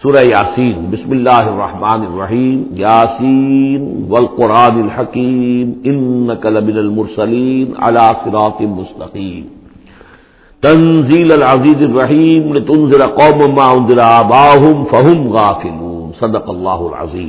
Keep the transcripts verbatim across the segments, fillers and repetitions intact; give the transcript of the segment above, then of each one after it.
سورہ یاسین۔ بسم اللہ الرحمن الرحیم۔ یاسین والقرآن الحکیم انک لمن المرسلین علی صراط مستقیم تنزیل العزیز الرحیم لتنذر قوما ما انذر آباؤہم فہم غافلون۔ صدق اللہ العظیم۔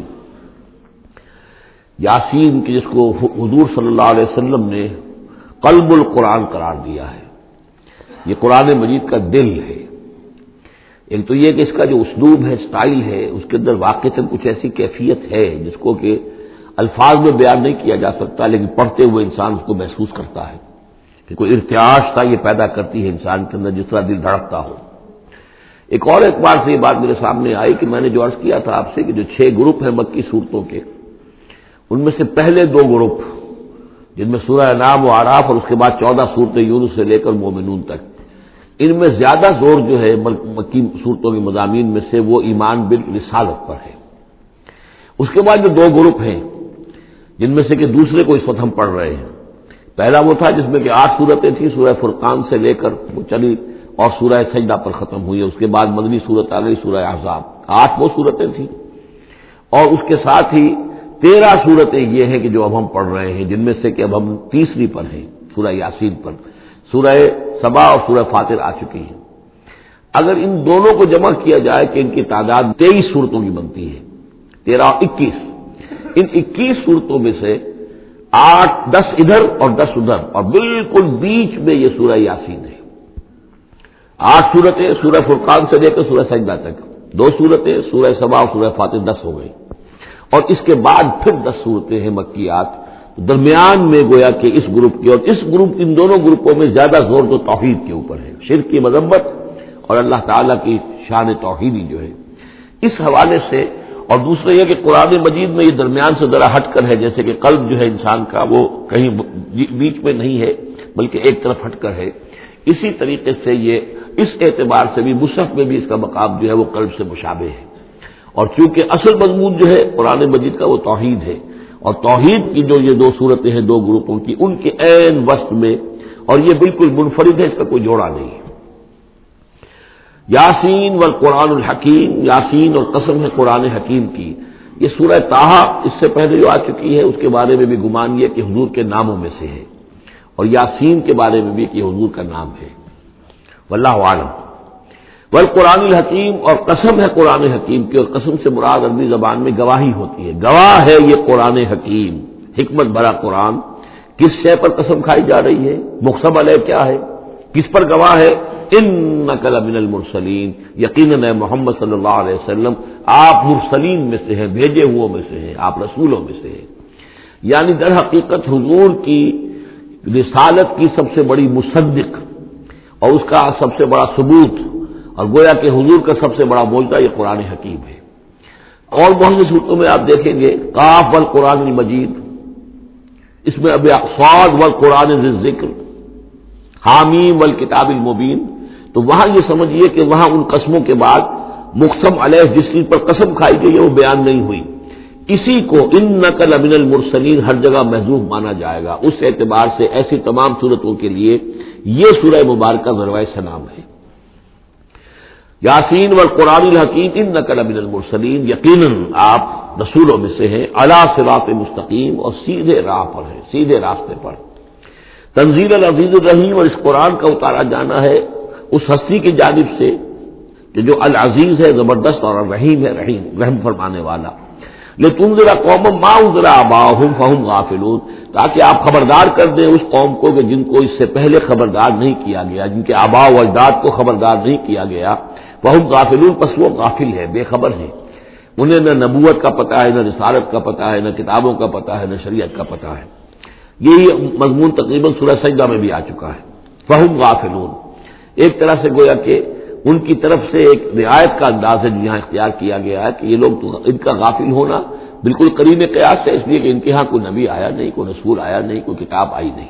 یاسین کی جس کو حضور صلی اللہ علیہ وسلم نے قلب القرآن قرار دیا ہے، یہ قرآن مجید کا دل ہے۔ ایک تو یہ کہ اس کا جو اسلوب ہے، سٹائل ہے، اس کے اندر واقعتاً کچھ ایسی کیفیت ہے جس کو کہ الفاظ میں بیان نہیں کیا جا سکتا، لیکن پڑھتے ہوئے انسان اس کو محسوس کرتا ہے کہ کوئی ارتعاش تھا یہ پیدا کرتی ہے انسان کے اندر، جس طرح دل دھڑکتا ہو۔ ایک اور اعتبار سے یہ بات میرے سامنے آئی کہ میں نے جو عرض کیا تھا آپ سے کہ جو چھ گروپ ہیں مکی صورتوں کے، ان میں سے پہلے دو گروپ جن میں سورہ انعام و اعراف اور اس کے بعد چودہ صورتیں یونس سے لے کر مومنون تک، ان میں زیادہ زور جو ہے مکی صورتوں کے مضامین میں سے وہ ایمان بالرسالت پر ہے۔ اس کے بعد جو دو گروپ ہیں جن میں سے کہ دوسرے کو اس وقت ہم پڑھ رہے ہیں، پہلا وہ تھا جس میں کہ آٹھ صورتیں تھیں، سورہ فرقان سے لے کر وہ چلی اور سورہ سجدہ پر ختم ہوئی، اس کے بعد مدنی صورت آ گئی سورہ احزاب، آٹھ وہ صورتیں تھیں، اور اس کے ساتھ ہی تیرہ صورتیں یہ ہیں کہ جو اب ہم پڑھ رہے ہیں، جن میں سے کہ اب ہم تیسری پر ہیں، سورہ یاسین پر۔ سورہ سبا اور سورہ فاطر آ چکی ہیں۔ اگر ان دونوں کو جمع کیا جائے کہ ان کی تعداد تیئیس صورتوں کی بنتی ہے، تیرہ اور اکیس، ان اکیس صورتوں میں سے آٹھ دس ادھر اور دس ادھر، اور بالکل بیچ میں یہ سورہ یاسین ہے۔ آٹھ صورتیں سورہ فرقان سے لے کر سورہ سجدہ تک، دو صورتیں سورہ سبا اور سورہ فاطر، دس ہو گئی، اور اس کے بعد پھر دس صورتیں ہیں مکیات۔ درمیان میں گویا کہ اس گروپ کی اور اس گروپ ان دونوں گروپوں میں زیادہ زور تو توحید کے اوپر ہے، شرک کی مذمت اور اللہ تعالیٰ کی شان توحیدی جو ہے، اس حوالے سے۔ اور دوسرا یہ کہ قرآن مجید میں یہ درمیان سے ذرا ہٹ کر ہے، جیسے کہ قلب جو ہے انسان کا وہ کہیں بیچ میں نہیں ہے بلکہ ایک طرف ہٹ کر ہے، اسی طریقے سے یہ اس اعتبار سے بھی مصحف میں بھی اس کا مقام جو ہے وہ قلب سے مشابہ ہے۔ اور چونکہ اصل مضمون جو ہے قرآن مجید کا وہ توحید ہے، اور توحید کی جو یہ دو صورتیں ہیں دو گروپوں کی، ان کے عین وسط میں، اور یہ بالکل منفرد ہے، اس کا کوئی جوڑا نہیں ہے۔ یاسین والقرآن الحکیم، یاسین اور قسم ہے قرآن حکیم کی۔ یہ سورہ طٰہٰ اس سے پہلے جو آ چکی ہے اس کے بارے میں بھی گمان یہ کہ حضور کے ناموں میں سے ہے، اور یاسین کے بارے میں بھی کہ حضور کا نام ہے۔ واللہ اعلم۔ والقرآن الحکیم، اور قسم ہے قرآن حکیم کی، اور قسم سے مراد عربی زبان میں گواہی ہوتی ہے، گواہ ہے یہ قرآن حکیم، حکمت بھرا قرآن۔ کس شے پر قسم کھائی جا رہی ہے؟ مقسم علیہ کیا ہے؟ کس پر گواہ ہے؟ انک لمن المرسلین، یقیناً اے محمد صلی اللہ علیہ وسلم آپ مرسلین میں سے ہیں، بھیجے ہوئوں میں سے ہیں، آپ رسولوں میں سے ہیں۔ یعنی در حقیقت حضور کی رسالت کی سب سے بڑی مصدق اور اس کا سب سے بڑا ثبوت، اور گویا کہ حضور کا سب سے بڑا معجزہ یہ قرآن حکیم ہے۔ اور بہت سی صورتوں میں آپ دیکھیں گے قاف والقرآن المجید، اس میں اب صاد والقرآن ذی الذکر، حامیم والکتاب المبین، تو وہاں یہ سمجھیے کہ وہاں ان قسموں کے بعد مقسم علیہ جس چیز پر قسم کھائی گئی ہے وہ بیان نہیں ہوئی، اسی کو انک لمن المرسلین ہر جگہ محذوف مانا جائے گا۔ اس اعتبار سے ایسی تمام صورتوں کے لیے یہ سورہ مبارکہ ذروۂ سلام ہے۔ یاسین والقرآن الحکیم انک لمن المرسلین، یقیناً آپ رسولوں میں سے ہیں، علی صراط مستقیم، اور سیدھے راہ پر ہیں، سیدھے راستے پر۔ تنزیل العزیز الرحیم، اور اس قرآن کا اتارا جانا ہے اس ہستی کی جانب سے کہ جو العزیز ہے، زبردست، اور الرحیم ہے، رحیم رحم فرمانے والا۔ لتنذر قوما ما انذر آباؤہم فہم غافلون، تاکہ آپ خبردار کر دیں اس قوم کو کہ جن کو اس سے پہلے خبردار نہیں کیا گیا، جن کے آباء و اجداد کو خبردار نہیں کیا گیا، فہم غافلون، پس وہ غافل ہے، بے خبر ہے، انہیں نہ نبوت کا پتہ ہے، نہ رسالت کا پتہ ہے، نہ کتابوں کا پتہ ہے، نہ شریعت کا پتہ ہے۔ یہی مضمون تقریباً سورہ سجدہ میں بھی آ چکا ہے، فہم غافلون۔ ایک طرح سے گویا کہ ان کی طرف سے ایک رعایت کا انداز ہے جو یہاں اختیار کیا گیا ہے کہ یہ لوگ تو ان کا غافل ہونا بالکل قریب قیاس ہے، اس لیے کہ ان کے ہاں کوئی نبی آیا نہیں، کوئی رسول آیا نہیں، کوئی کتاب آئی نہیں۔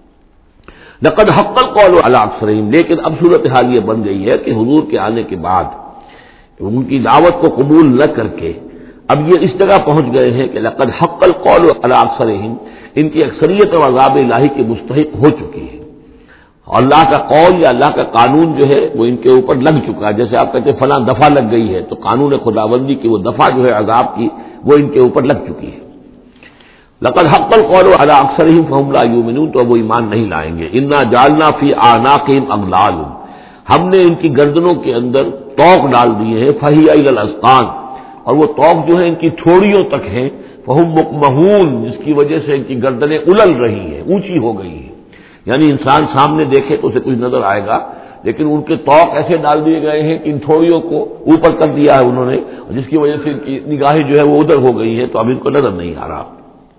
لقد حق القول علی اکثرہم، لیکن اب صورتحال یہ بن گئی ہے کہ حضور کے آنے کے بعد ان کی دعوت کو قبول نہ کر کے اب یہ اس جگہ پہنچ گئے ہیں کہ لقد حق القول علی اکثرہم، ان کی اکثریت اور عذاب الہی کے مستحق ہو چکی ہے۔ اللہ کا قول یا اللہ کا قانون جو ہے وہ ان کے اوپر لگ چکا ہے. جیسے آپ کہتے ہیں فلاں دفعہ لگ گئی ہے، تو قانون خداوندی کی وہ دفعہ جو ہے عذاب کی وہ ان کے اوپر لگ چکی ہے. لقد حق القول علی اکثرهم فهم لا یؤمنون، تو وہ ایمان نہیں لائیں گے. انا جعلنا فی اعناقهم اغلال، ہم نے ان کی گردنوں کے اندر طوق ڈال دیے ہیں. فہی الی الاذقان، اور وہ طوق جو ہے ان کی تھوڑیوں تک ہیں. فہم مقمحون، جس کی وجہ سے ان کی گردنیں الل رہی ہیں، اونچی ہو گئی ہیں. یعنی انسان سامنے دیکھے تو اسے کچھ نظر آئے گا، لیکن ان کے طوق ایسے ڈال دیے گئے ہیں کہ ان تھوڑیوں کو اوپر کر دیا ہے انہوں نے، جس کی وجہ سے ان کی نگاہیں جو ہے وہ ادھر ہو گئی ہیں، تو اب ان کو نظر نہیں آ رہا.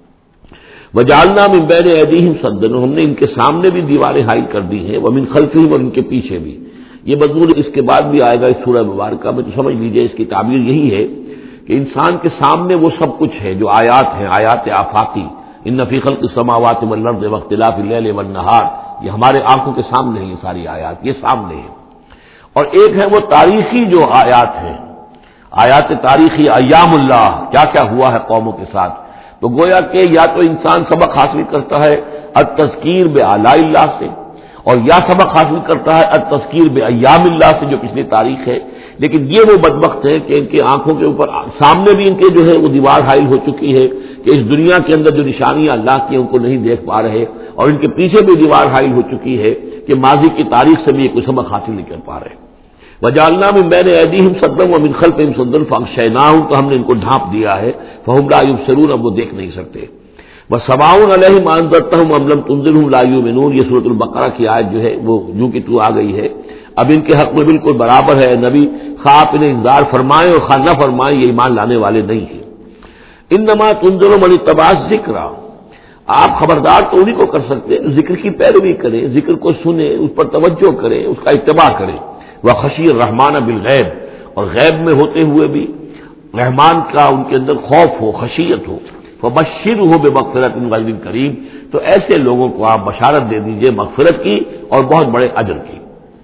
وجعلنا من بین ایدیہم سدا، ہم نے ان کے سامنے بھی دیواریں حائل کر دی ہیں، ومن خلفہم، اور ان کے پیچھے بھی. یہ مضمون اس کے بعد بھی آئے گا اس سورہ مبارکہ میں، تو سمجھ لیجئے اس کی تعبیر یہی ہے کہ انسان کے سامنے وہ سب کچھ ہے جو آیات ہیں، آیات آفاقی. ان فی خلق السماوات والارض واختلاف اللیل والنہار، یہ ہمارے آنکھوں کے سامنے ہیں، یہ ساری آیات یہ سامنے ہیں. اور ایک ہے وہ تاریخی جو آیات ہیں، آیات تاریخی، ایام اللہ، کیا کیا ہوا ہے قوموں کے ساتھ. تو گویا کہ یا تو انسان سبق حاصل کرتا ہے التذکیر بآلاء اللہ سے، اور یا سبق حاصل کرتا ہے التذکیر بایام اللہ سے جو پچھلی تاریخ ہے. لیکن یہ وہ بدبخت ہے کہ ان کی آنکھوں کے اوپر سامنے بھی ان کے جو ہے وہ دیوار حائل ہو چکی ہے کہ اس دنیا کے اندر جو نشانیاں اللہ کی ان کو نہیں دیکھ پا رہے، اور ان کے پیچھے بھی دیوار حائل ہو چکی ہے کہ ماضی کی تاریخ سے بھی یہ کوئی سبق حاصل نہیں کر پا رہے. وجعلنا من بین ایدیہم سدا ومن خلفہم سدا فاغشیناہم، تو ہم نے ان کو ڈھانپ دیا ہے. فہم لا یبصرون، اب وہ دیکھ نہیں سکتے. وسواء علیہم انذرتہم ام لم تنذرہم لا یؤمنون، یہ سورۃ البقرہ کی آیت جو ہے وہ جو کہ تو آ گئی ہے. اب ان کے حق میں بالکل برابر ہے، نبی خواہ آپ انہیں انذار فرمائیں اور خواہ نہ فرمائیں، یہ ایمان لانے والے نہیں ہیں. انما تنذر من اتبع الذکر، آپ خبردار تو انہیں کو کر سکتے ہیں ذکر کی پیروی کریں، ذکر کو سنیں، اس پر توجہ کریں، اس کا اتباع کریں. وخشی الرحمن بالغیب، اور غیب میں ہوتے ہوئے بھی رحمان کا ان کے اندر خوف ہو، خشیت ہو. فبشرہ بمغفرۃ غیر کریم، تو ایسے لوگوں کو آپ بشارت دے دیجئے مغفرت کی اور بہت بڑے اجر کی.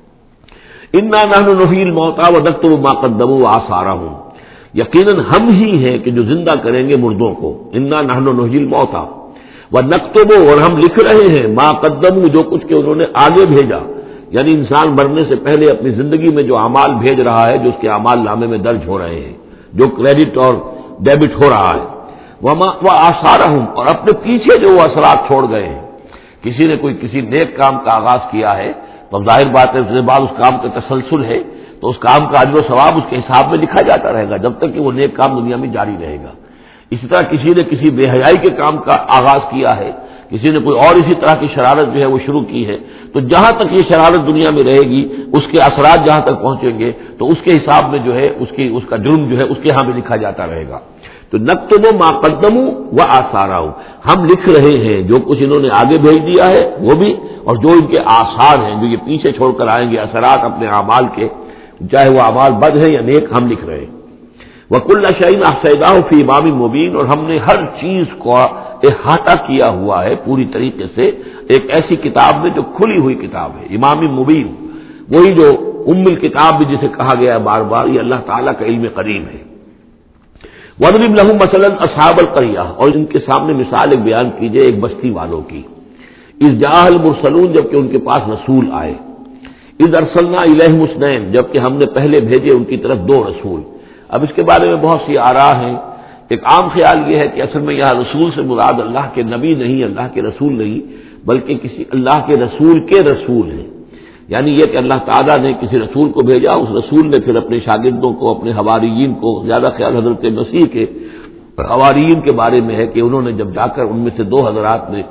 انا نحن نحیی الموتى ونکتب ما قدموا وآثارهم، یقیناً ہم ہی ہیں کہ جو زندہ کریں گے مردوں کو. انا نحن نحیی الموتى ونکتب، اور ہم لکھ رہے ہیں ما قدموا، جو کچھ کہ انہوں نے آگے بھیجا. یعنی انسان مرنے سے پہلے اپنی زندگی میں جو اعمال بھیج رہا ہے، جو اس کے اعمال نامے میں درج ہو رہے ہیں، جو کریڈٹ اور ڈیبٹ ہو رہا ہے. وما وآثارهم، اور اپنے پیچھے جو وہ اثرات چھوڑ گئے ہیں. کسی نے کوئی کسی نیک کام کا آغاز کیا ہے تو ظاہر بات ہے اس کے بعد اس کام کا تسلسل ہے، تو اس کام کا اجر و ثواب اس کے حساب میں لکھا جاتا رہے گا جب تک کہ وہ نیک کام دنیا میں جاری رہے گا. اسی طرح کسی نے کسی بے حیائی کے کام کا آغاز کیا ہے، کسی نے کوئی اور اسی طرح کی شرارت جو ہے وہ شروع کی ہے، تو جہاں تک یہ شرارت دنیا میں رہے گی اس کے اثرات جہاں تک پہنچیں گے تو اس کے حساب میں جو ہے اس کی اس کا جرم جو ہے اس کے ہاں بھی لکھا جاتا رہے گا. تو نکتب ما قدموا وآثارهم، ہم لکھ رہے ہیں جو کچھ انہوں نے آگے بھیج دیا ہے وہ بھی، اور جو ان کے آثار ہیں جو یہ پیچھے چھوڑ کر آئیں گے اثرات اپنے اعمال کے، چاہے وہ اعمال بد ہیں یا نیک، ہم لکھ رہے ہیں. وَكُلَّ شَيْءٍ أَحْصَيْنَاهُ فِي إِمَامٍ مُبِينٍ، اور ہم نے ہر چیز کو احاطہ کیا ہوا ہے پوری طریقے سے ایک ایسی کتاب میں جو کھلی ہوئی کتاب ہے. امام مبین، وہی جو ام الکتاب بھی جسے کہا گیا ہے بار بار، یہ اللہ تعالیٰ کا علم قدیم ہے. وَاضْرِبْ لَهُم مَثَلًا أَصْحَابَ الْقَرْيَةِ، اور ان کے سامنے مثال ایک بیان کیجئے ایک بستی والوں کی. اِذْ جَاءَ الْمُرْسَلُونَ، جبکہ ان کے پاس رسول آئے. اِذْ أَرْسَلْنَا إِلَيْهِمُ اثْنَيْنِ، جبکہ ہم نے پہلے بھیجے ان کی طرف دو رسول. اب اس کے بارے میں بہت سی آراء ہیں. ایک عام خیال یہ ہے کہ اصل میں یہاں رسول سے مراد اللہ کے نبی نہیں، اللہ کے رسول نہیں، بلکہ کسی اللہ کے رسول کے رسول ہیں. یعنی یہ کہ اللہ تعالیٰ نے کسی رسول کو بھیجا، اس رسول نے پھر اپنے شاگردوں کو، اپنے حواریین کو، زیادہ خیال حضرت مسیح کے حواریین کے بارے میں ہے کہ انہوں نے جب جا کر ان میں سے دو حضرات نے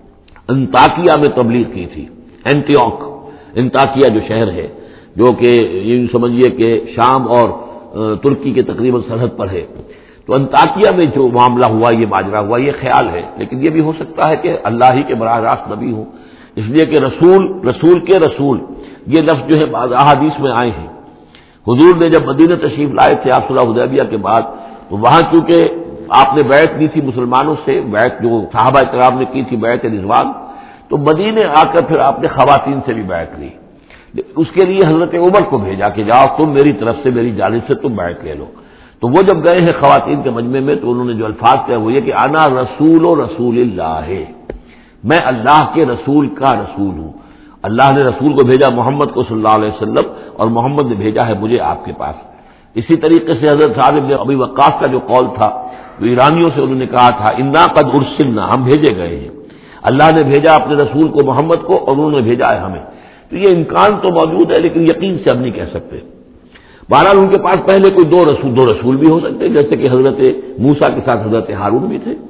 انطاکیہ میں تبلیغ کی تھی. اینٹیوک، انطاکیہ جو شہر ہے جو کہ یہ سمجھیے کہ شام اور ترکی کے تقریباً سرحد پر ہے، تو انطاکیہ میں جو معاملہ ہوا، یہ ماجرا ہوا، یہ خیال ہے. لیکن یہ بھی ہو سکتا ہے کہ اللہ ہی کے براہ راست نبی ہوں، اس لیے کہ رسول رسول کے رسول یہ لفظ جو ہے بعض احادیث میں آئے ہیں. حضور نے جب مدینہ تشریف لائے تھے آپ صلح حدیبیہ کے بعد، تو وہاں چونکہ آپ نے بیعت لی تھی مسلمانوں سے، بیعت جو صحابہ کرام نے کی تھی بیعت رضوان، تو مدینے آ کر پھر آپ نے خواتین سے بھی بیعت لی. اس کے لیے حضرت عمر کو بھیجا کہ جاؤ تم میری طرف سے، میری جانب سے تم بیعت لے لو. تو وہ جب گئے ہیں خواتین کے مجمع میں تو انہوں نے جو الفاظ کہا وہ یہ کہ انا رسول و رسول اللہ ہے، میں اللہ کے رسول کا رسول ہوں. اللہ نے رسول کو بھیجا محمد کو صلی اللہ علیہ وسلم، اور محمد نے بھیجا ہے مجھے آپ کے پاس۔ اسی طریقے سے حضرت سعد بن ابی وقاص کا جو قول تھا، جو ایرانیوں سے انہوں نے کہا تھا انا قد ارسلنا، ہم بھیجے گئے ہیں، اللہ نے بھیجا اپنے رسول کو محمد کو اور انہوں نے بھیجا ہے ہمیں۔ تو یہ امکان تو موجود ہے، لیکن یقین سے ہم نہیں کہہ سکتے۔ بہرحال ان کے پاس پہلے کوئی دو رسول دو رسول بھی ہو سکتے، جیسے کہ حضرت موسیٰ کے ساتھ حضرت ہارون بھی تھے۔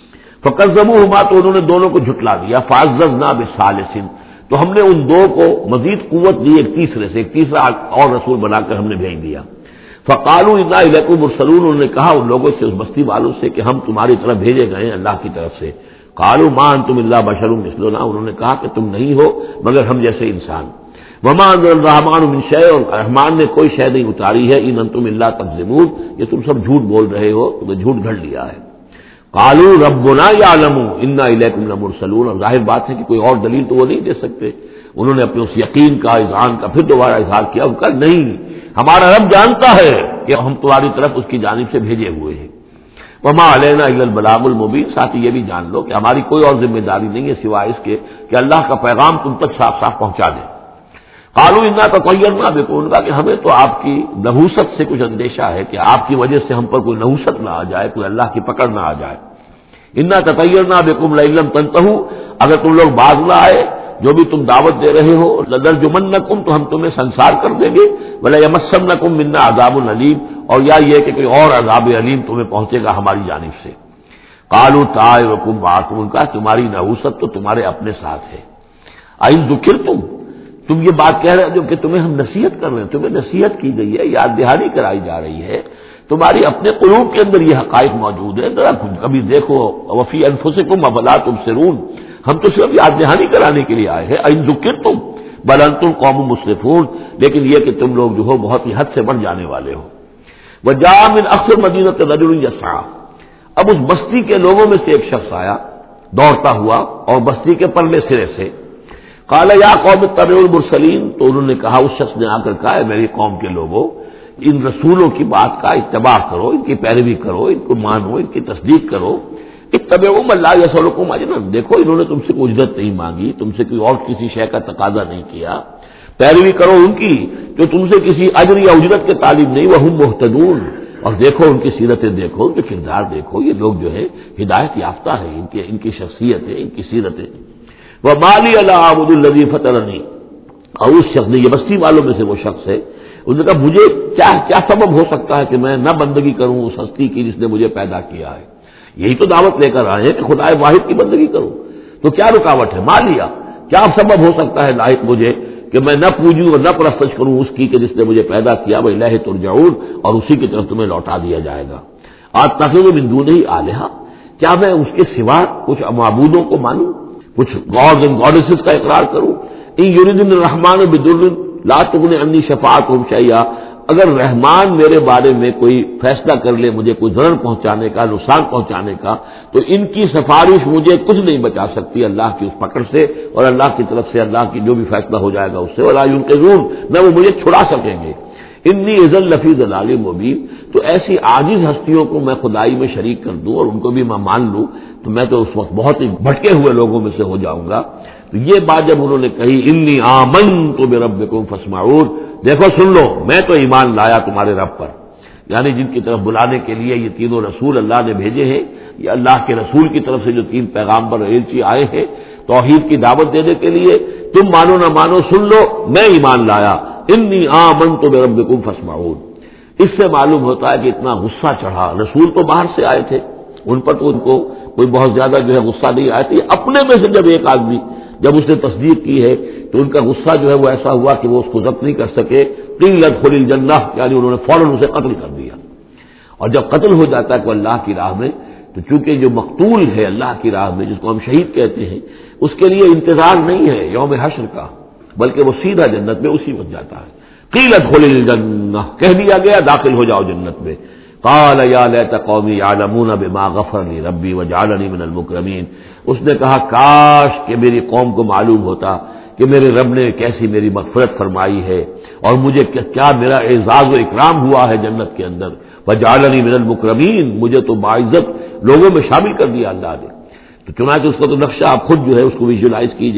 فکذبوہما، تو انہوں نے دونوں کو جھٹلا دیا۔ فعززنا بثالث، تو ہم نے ان دو کو مزید قوت دی ایک تیسرے سے، ایک تیسرا اور رسول بنا کر ہم نے بھیج دیا۔ فقالوا انا الیکم مرسلون، انہوں نے کہا ان لوگوں سے، اس بستی والوں سے، کہ ہم تمہاری طرف بھیجے گئے ہیں اللہ کی طرف سے۔ قالوا ما انتم الا بشر مثلنا، انہوں نے کہا کہ تم نہیں ہو مگر ہم جیسے انسان۔ وما انزل الرحمن من شیء، اور رحمان نے کوئی شے نہیں اتاری ہے، ان انتم الا تکذبون، یہ تم سب جھوٹ بول رہے ہو، تمہیں جھوٹ گھڑ لیا ہے۔ قالوا ربنا یعلم انا الیکم لمرسلون، اور ظاہر بات ہے کہ کوئی اور دلیل تو وہ نہیں دے سکتے۔ انہوں نے اپنے اس یقین کا، اذعان کا پھر دوبارہ اظہار کیا، ان کا نہیں، ہمارا رب جانتا ہے کہ ہم تمہاری طرف اس کی جانب سے بھیجے ہوئے ہیں۔ وما علینا الا البلاغ المبین، ساتھ ہی یہ بھی جان لو کہ ہماری کوئی اور ذمہ داری نہیں ہے سوائے اس کے کہ اللہ کا پیغام تم تک صاف صاف پہنچا دیں۔ قالوا انا تطیرنا بکم، ان کا کہ ہمیں تو آپ کی نحوست سے کچھ اندیشہ ہے کہ آپ کی وجہ سے ہم پر کوئی نحوست نہ آ جائے، کوئی اللہ کی پکڑ نہ آ جائے۔ انا تطیرنا بکم لئن لم تنتہوا، اگر تم لوگ باز نہ آئے جو بھی تم دعوت دے رہے ہو، لنرجمنکم، تو ہم تمہیں سنسار کر دیں گے، ولا یمسنکم منا عذاب علیم، اور یا یہ کہ کوئی اور عذاب علیم تمہیں پہنچے گا ہماری جانب سے۔ قالوا طائرکم معکم، ان کا تمہاری نحوست تو تمہارے اپنے ساتھ ہے۔ ائن ذکرتم، تم یہ بات کہہ رہے ہو کہ تمہیں ہم نصیحت کر رہے ہیں، تمہیں نصیحت کی گئی ہے، یاد دہانی کرائی جا رہی ہے، تمہاری اپنے قلوب کے اندر یہ حقائق موجود ہے، ذرا کبھی دیکھو، وفی انفسکم افلا تبصرون، ہم تو صرف یاد دہانی کرانے کے لیے آئے ہیں۔ ان ذکرتم بل انتم قوم مسرفون، لیکن یہ کہ تم لوگ جو ہو بہت ہی حد سے بڑھ جانے والے ہو۔ وجاء من اقصى المدینۃ رجل یسعى، اب اس بستی کے لوگوں میں سے ایک شخص آیا دوڑتا ہوا، اور بستی کے پرلے سرے سے۔ قال یا قوم اتبعوا المرسلین، تو انہوں نے کہا، اس شخص نے آ کر کہا، ہے میری قوم کے لوگوں، ان رسولوں کی بات کا اتباع کرو، ان کی پیروی کرو، ان کو مانو، ان کی تصدیق کرو۔ اتبعوا من لا یسألکم اجرا، دیکھو انہوں نے تم سے کوئی اجرت نہیں مانگی، تم سے کوئی اور کسی شے کا تقاضا نہیں کیا، پیروی کرو ان کی جو تم سے کسی اجر یا اجرت کے طالب نہیں، وہم مہتدون، اور دیکھو ان کی سیرتیں، دیکھو ان کے کردار، دیکھو یہ لوگ جو ہے ہدایت یافتہ ہیں، ان کی ان کی شخصیت ہے، ان کی سیرتیں۔ وما لی الا اعبد الذی فطرنی، اور اس شخص نے، یہ بستی والوں میں سے وہ شخص ہے، انہوں نے کہا مجھے کیا کیا سبب ہو سکتا ہے کہ میں نہ بندگی کروں اس ہستی کی جس نے مجھے پیدا کیا ہے، یہی تو دعوت لے کر آئے ہیں کہ خدا واحد کی بندگی کروں، تو کیا رکاوٹ ہے؟ ما لیا، کیا سبب ہو سکتا ہے لائق مجھے کہ میں نہ پوجوں اور نہ پرستش کروں اس کی کہ جس نے مجھے پیدا کیا، وإلیہ ترجعون، اور اسی کی طرف تمہیں لوٹا دیا جائے گا۔ اتخذ من دونہ آلہہ، کیا میں اس کے سوا کچھ معبودوں کو مانوں، کچھ گاڈز اینڈ گاڈیسز کا اقرار کروں؟ ان یریدن الرحمن بضر لا تغن عنی شفاعتهم شیئا، اگر رحمان میرے بارے میں کوئی فیصلہ کر لے مجھے کوئی ضرر پہنچانے کا، نقصان پہنچانے کا، تو ان کی سفارش مجھے کچھ نہیں بچا سکتی اللہ کی اس پکڑ سے، اور اللہ کی طرف سے اللہ کی جو بھی فیصلہ ہو جائے گا اس سے، ولا ينقذون، نہ وہ مجھے چھڑا سکیں گے۔ انی اذا لفی ضلال مبین، تو ایسی عاجز ہستیوں کو میں خدائی میں شریک کر دوں اور ان کو بھی میں مان لوں تو میں تو اس وقت بہت ہی بھٹکے ہوئے لوگوں میں سے ہو جاؤں گا۔ تو یہ بات جب انہوں نے کہی، انی آمنت بربکم فاسمعون، دیکھو سن لو، میں تو ایمان لایا تمہارے رب پر، یعنی جن کی طرف بلانے کے لیے یہ تینوں رسول اللہ نے بھیجے ہیں، یہ اللہ کے رسول کی طرف سے جو تین پیغامبر ایلچی آئے ہیں توحید کی دعوت دینے کے لیے، تم مانو نہ مانو سن لو، میں ایمان لایا، انی آمنت بربکم فاسمعون۔ اس سے معلوم ہوتا ہے کہ اتنا غصہ چڑھا، رسول تو باہر سے آئے تھے، ان پر تو ان کو کوئی بہت زیادہ جو ہے غصہ نہیں آیا تھا، اپنے میں سے جب ایک آدمی جب اس نے تصدیق کی ہے تو ان کا غصہ جو ہے وہ ایسا ہوا کہ وہ اس کو ضبط نہیں کر سکے، قیل ادخل الجنہ، یعنی انہوں نے فوراً اسے قتل کر دیا۔ اور جب قتل ہو جاتا ہے کوئی اللہ کی راہ میں، تو چونکہ جو مقتول ہے اللہ کی راہ میں، جس کو ہم شہید کہتے ہیں، اس کے لیے انتظار نہیں ہے یوم حشر کا، بلکہ وہ سیدھا جنت میں اسی وقت جاتا ہے۔ قیل ادخل الجنہ، کہہ دیا گیا داخل ہو جاؤ جنت میں۔ قال یا لیت قومی یعلمون بما غفر لی ربی وجعلنی من المکرمین، اس نے کہا کاش کہ میری قوم کو معلوم ہوتا کہ میرے رب نے کیسی میری مغفرت فرمائی ہے اور مجھے کیا میرا اعزاز و اکرام ہوا ہے جنت کے اندر، وجعلنی من المکرمین، مجھے تو باعزت لوگوں میں شامل کر دیا اللہ نے۔ تو چنانچہ اس کا تو نقشہ آپ خود جو ہے اس کو ویژولائز کیجئے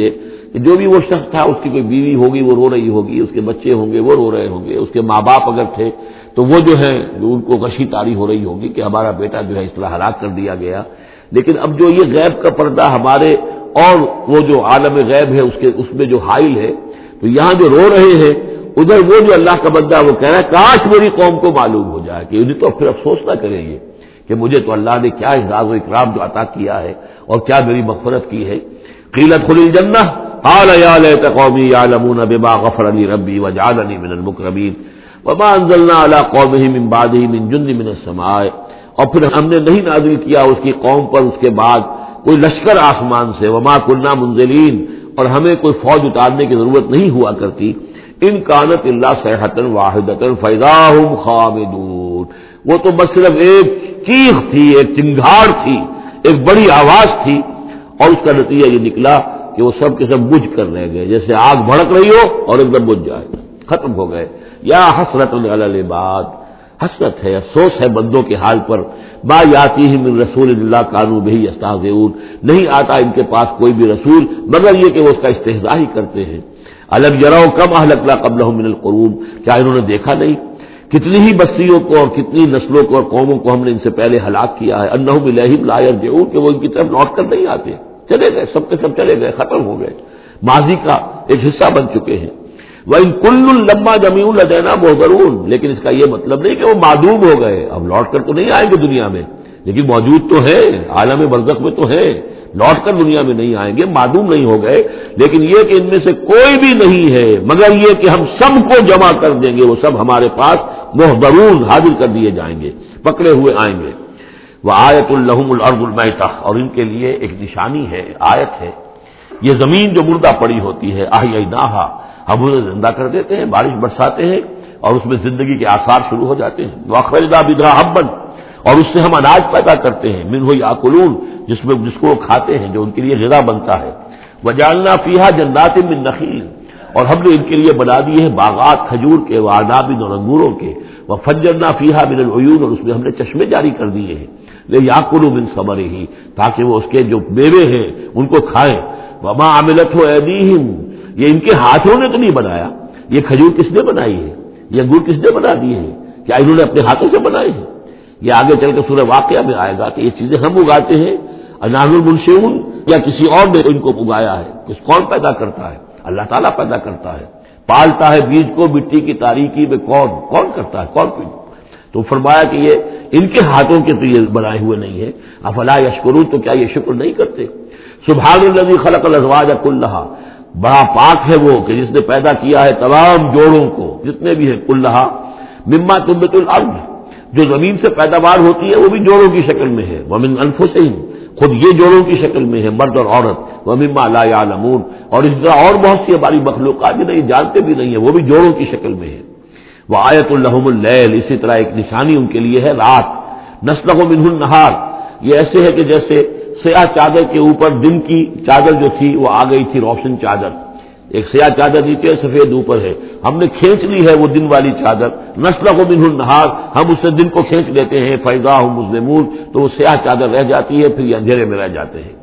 کہ جو بھی وہ شخص تھا اس کی کوئی بیوی ہوگی وہ رو رہی ہوگی، اس کے بچے ہوں گے وہ رو رہے ہوں گے، اس کے ماں باپ اگر تھے تو وہ جو ہے ان کو غشی طاری ہو رہی ہوگی کہ ہمارا بیٹا جو ہے اس طرح ہلاک کر دیا گیا۔ لیکن اب جو یہ غیب کا پردہ ہمارے اور وہ جو عالم غیب ہے اس کے اس میں جو حائل ہے، تو یہاں جو رو رہے ہیں ادھر وہ جو اللہ کا بندہ وہ کہہ رہا ہے کاش میری قوم کو معلوم ہو جائے کہ انہیں تو پھر افسوس نہ کریں گے کہ مجھے تو اللہ نے کیا اعزاز و اکرام جو عطا کیا ہے اور کیا میری مغفرت کی ہے۔ قیل ادخل الجنہ قال یا لیت قومی یعلمون بما غفر لی ربی وجعلنی من المکرمین وما انزلنا علی قومہ من بعدہ من جند من السماء، اور پھر ہم نے نہیں نازل کیا اس کی قوم پر اس کے بعد کوئی لشکر آسمان سے، وما كنا منزلین، اور ہمیں کوئی فوج اتارنے کی ضرورت نہیں ہوا کرتی، ان کانت الا صیحۃ واحدۃ فاذا هم خامدون، وہ تو بس صرف ایک چیخ تھی، ایک چنگھاڑ تھی، ایک بڑی آواز تھی، اور اس کا نتیجہ یہ نکلا کہ وہ سب کے سب بجھ کر رہ گئے، جیسے آگ بھڑک رہی ہو اور ایک دم بجھ جائے، ختم ہو گئے۔ یا حسرۃ علی العباد، حسرت ہے، افسوس ہے بندوں کے حال پر، ما یاتیہم من رسول اللہ کانوا بہ یستہزئون، نہیں آتا ان کے پاس کوئی بھی رسول مگر یہ کہ وہ اس کا استہزاء ہی کرتے ہیں۔ الم یروا کم اہلکنا قبلہم من القرون، کیا انہوں نے دیکھا نہیں کتنی ہی بستیوں کو اور کتنی نسلوں کو اور قوموں کو ہم نے ان سے پہلے ہلاک کیا ہے، انہم الیہم لا یرجعون، کہ وہ ان کی طرف لوٹ کر نہیں آتے، چلے گئے، سب کے سب چلے گئے، ختم ہو گئے، ماضی کا ایک حصہ بن چکے ہیں۔ وَإِن كُلٌّ لَمَّا جَمِيعٌ لَدَيْنَا مُحْضَرُونَ، لیکن اس کا یہ مطلب نہیں کہ وہ معدوم ہو گئے، اب لوٹ کر تو نہیں آئیں گے دنیا میں، لیکن موجود تو ہے، عالم برزخ میں تو ہے، لوٹ کر دنیا میں نہیں آئیں گے، معدوم نہیں ہو گئے، لیکن یہ کہ ان میں سے کوئی بھی نہیں ہے مگر یہ کہ ہم سب کو جمع کر دیں گے، وہ سب ہمارے پاس محضرون حاضر کر دیے جائیں گے، پکڑے ہوئے آئیں گے۔ وَآیَةٌ لَهُمُ الْأَرْضُ الْمَيْتَةُ، اور ان کے لیے ایک نشانی ہے، آیت ہے، یہ زمین جو مردہ پڑی ہوتی ہے، احییناہا، ہم اسے زندہ کر دیتے ہیں، بارش برساتے ہیں اور اس میں زندگی کے آثار شروع ہو جاتے ہیں۔ وَأَخْرَجْنَا بِهَا حَبًّا، اور اس سے ہم اناج پیدا کرتے ہیں، مِنْهُ يَأْكُلُونَ، جس میں جس کو وہ کھاتے ہیں، جو ان کے لیے غذا بنتا ہے۔ وَجَعَلْنَا فِيهَا جَنَّاتٍ مِّن نَخِيلٍ، اور ہم نے ان کے لیے بنا دیے ہیں باغات کھجور کے، وَأَعْنَابٍ، اور انگوروں کے، وَفَجَّرْنَا فِيهَا مِنَ الْعُيُونِ، اور اس میں ہم نے چشمے جاری کر دیے ہیں، لِيَأْكُلُوا مِن ثَمَرِهِ، تاکہ وہ اس کے جو میوے ہیں ان کو کھائیں۔ وَمَا عَمِلَتْهُ أَيْدِيهِمْ، یہ ان کے ہاتھوں نے تو نہیں بنایا، یہ کھجور کس نے بنائی ہے، یہ انگور کس نے بنا دیے ہیں، کیا انہوں نے اپنے ہاتھوں سے بنائے ہیں؟ یہ آگے چل کے سورہ واقعہ میں آئے گا کہ یہ چیزیں ہم اگاتے ہیں، انار المنشئون، یا کسی اور نے ان کو اگایا ہے، کس کون پیدا کرتا ہے؟ اللہ تعالیٰ پیدا کرتا ہے، پالتا ہے بیج کو مٹی کی تاریکی میں، کون کون کرتا ہے، کون پیدا؟ تو فرمایا کہ یہ ان کے ہاتھوں کے تو یہ بنائے ہوئے نہیں ہے۔ افلا یشکرون، تو کیا یہ شکر نہیں کرتے؟ سبحان الذی خلق الازواج کلھا، بڑا پاک ہے وہ کہ جس نے پیدا کیا ہے تمام جوڑوں کو، جتنے بھی ہیں، کلھا مما تنبت الارض، جو زمین سے پیداوار ہوتی ہے وہ بھی جوڑوں کی شکل میں ہے، ومن انفسہم، خود یہ جوڑوں کی شکل میں ہے، مرد اور عورت، ومما لا یعلمون، اور اس طرح اور بہت سی ہماری مخلوقات بھی نہیں جانتے بھی نہیں ہے، وہ بھی جوڑوں کی شکل میں ہے۔ وآیۃ لہم اللیل، اسی طرح ایک نشانی ان کے لیے ہے رات، نسلخ منہ النہار، یہ ایسے ہے کہ جیسے سیاہ چادر کے اوپر دن کی چادر جو تھی وہ آ گئی تھی روشن چادر، ایک سیاہ چادر نیچے سفید اوپر ہے، ہم نے کھینچ لی ہے وہ دن والی چادر، نسلخ منہ النہار، ہم اس سے دن کو کھینچ لیتے ہیں، فاذا هم مظلمون، تو وہ سیاہ چادر رہ جاتی ہے، پھر یہ اندھیرے میں رہ جاتے ہیں۔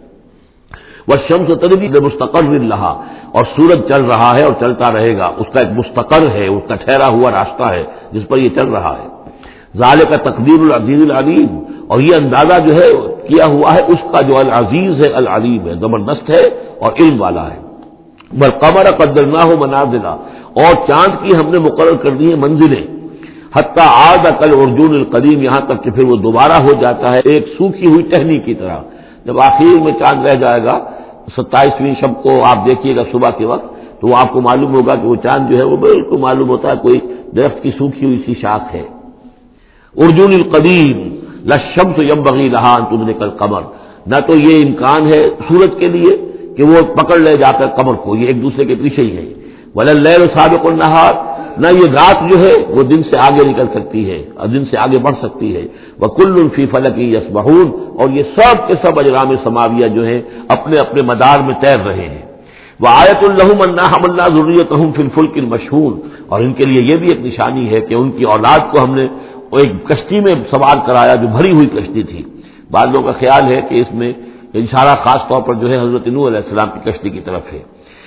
والشمس تجری لمستقر لہا، اور سورج چل رہا ہے اور چلتا رہے گا، اس کا ایک مستقر ہے، اس کا ٹھہرا ہوا راستہ ہے جس پر یہ چل رہا ہے۔ ذالک تقدیر العزیز العلیم، اور یہ اندازہ جو ہے کیا ہوا ہے اس کا جو العزیز ہے العلیم ہے، زبردست ہے اور علم والا ہے۔ والقمر قدرناہ منازل، اور چاند کی ہم نے مقرر کر دی ہیں منزلیں، حتی عاد کالعرجون القدیم، یہاں تک کہ پھر وہ دوبارہ ہو جاتا ہے ایک سوکھی ہوئی ٹہنی کی طرح۔ جب آخر میں چاند رہ جائے گا ستائیسویں شب کو آپ دیکھیے گا صبح کے وقت، تو وہ آپ کو معلوم ہوگا کہ وہ چاند جو ہے وہ بالکل معلوم ہوتا ہے کوئی درخت کی سوکھی ہوئی سی شاخ ہے۔ ارجون القدیم للشمس ينبغي لها ان تدرك القمر، نہ تو یہ امکان ہے سورج کے لیے کہ وہ پکڑ لے جا کر قمر کو، یہ ایک دوسرے کے پیچھے ہی ہے۔ ولا الليل سابق النهار، نہ یہ رات جو ہے وہ دن سے آگے نکل سکتی ہے اور دن سے آگے بڑھ سکتی ہے۔ وكل في فلك يسبحون، اور یہ سب کے سب اجرام سماویہ جو ہیں اپنے اپنے مدار میں تیر رہے ہیں۔ وآیۃ لہم انا حملنا ذریتہم فی الفلک المشحون، اور ان کے لیے یہ بھی ایک نشانی ہے کہ ان کی اولاد کو ہم نے ایک کشتی میں سوار کرایا جو بھری ہوئی کشتی تھی۔ بعض لوگوں کا خیال ہے کہ اس میں اشارہ خاص طور پر جو ہے حضرت نوح علیہ السلام کی کشتی کی طرف ہے۔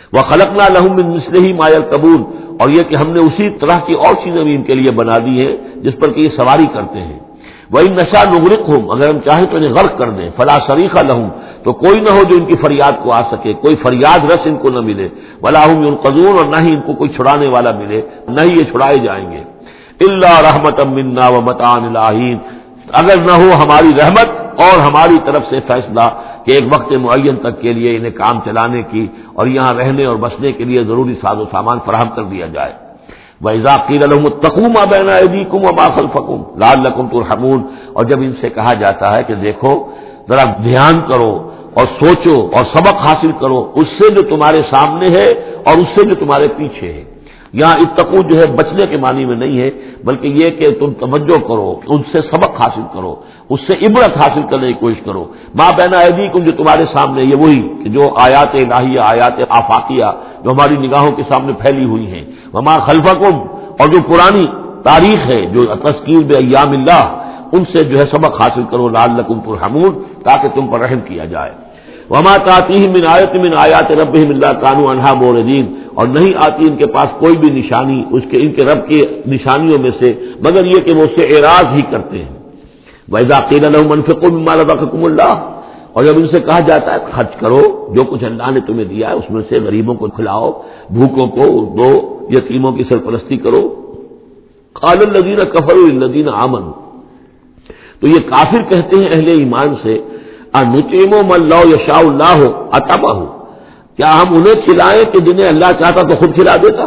وَخَلَقْنَا لَهُم مِّن مِّثْلِهِ مَا يَرْكَبُونَ، اور یہ کہ ہم نے اسی طرح کی اور چیزیں بھی ان کے لیے بنا دی ہیں جس پر کہ یہ سواری کرتے ہیں۔ وَإِن نَّشَأْ نُغْرِقْهُمْ، اگر ہم چاہیں تو انہیں غرق کر دیں، فَلَا صَرِيخَ لَهُمْ، تو کوئی نہ ہو جو ان کی فریاد کو آ سکے، کوئی فریاد رس ان کو نہ ملے، وَلَا هُمْ يُنقذون، اور نہ ہی ان کو کوئی چھڑانے والا ملے، نہ ہی یہ چھڑائے جائیں گے۔ إِلَّا رَحْمَةً مِّنَّا وَمَتَاعًا إِلَىٰ حِينٍ، اگر نہ ہو ہماری رحمت اور ہماری طرف سے فیصلہ کہ ایک وقت معین تک کے لیے انہیں کام چلانے کی اور یہاں رہنے اور بسنے کے لیے ضروری ساز و سامان فراہم کر دیا جائے۔ وَإِذَا قِيلَ لَهُمُ اتَّقُوا مَا بَيْنَ أَيْدِيكُمْ وَمَا خَلْفَكُمْ لَعَلَّكُمْ تُرْحَمُونَ، اور جب ان سے کہا جاتا ہے کہ دیکھو ذرا دھیان کرو اور سوچو اور سبق حاصل کرو اس سے جو تمہارے سامنے ہے اور اس سے جو تمہارے پیچھے ہے۔ یہاں اتقو جو ہے بچنے کے معنی میں نہیں ہے، بلکہ یہ کہ تم توجہ کرو، ان سے سبق حاصل کرو، اس سے عبرت حاصل کرنے کی کوشش کرو۔ ما بین ایدیکم، جو تمہارے سامنے، یہ وہی کہ جو آیات الہیہ، آیات آفاقیہ جو ہماری نگاہوں کے سامنے پھیلی ہوئی ہیں، وما خلفکم، اور جو پرانی تاریخ ہے جو تذکیر بایام اللہ، ان سے جو ہے سبق حاصل کرو، لعلکم ترحمون، تاکہ تم پر رحم کیا جائے۔ وما تاتیہم من آیۃ من آیات ربہم الا کانوا عنہا معرضین، اور نہیں آتی ان کے پاس کوئی بھی نشانی اس کے ان کے رب کی نشانیوں میں سے مگر یہ کہ وہ اس سے اعراض ہی کرتے ہیں۔ وَإِذَا قِيلَ لَهُمْ أَنفِقُوا مِمَّا رَزَقَكُمُ اللَّهُ، اور جب ان سے کہا جاتا ہے خرچ کرو جو کچھ اللہ نے تمہیں دیا ہے اس میں سے، غریبوں کو کھلاؤ، بھوکوں کو دو، یتیموں کی سرپرستی کرو۔ قَالَ الَّذِينَ كَفَرُوا لِلَّذِينَ آمَنُوا، تو یہ کافر کہتے ہیں اہل ایمان سے، أَنُطْعِمُ مَن لَّوْ يَشَاءُ اللَّهُ أَطْعَمَهُ، کیا ہم انہیں کھلائیں کہ جنہیں اللہ چاہتا تو خود کھلا دیتا؟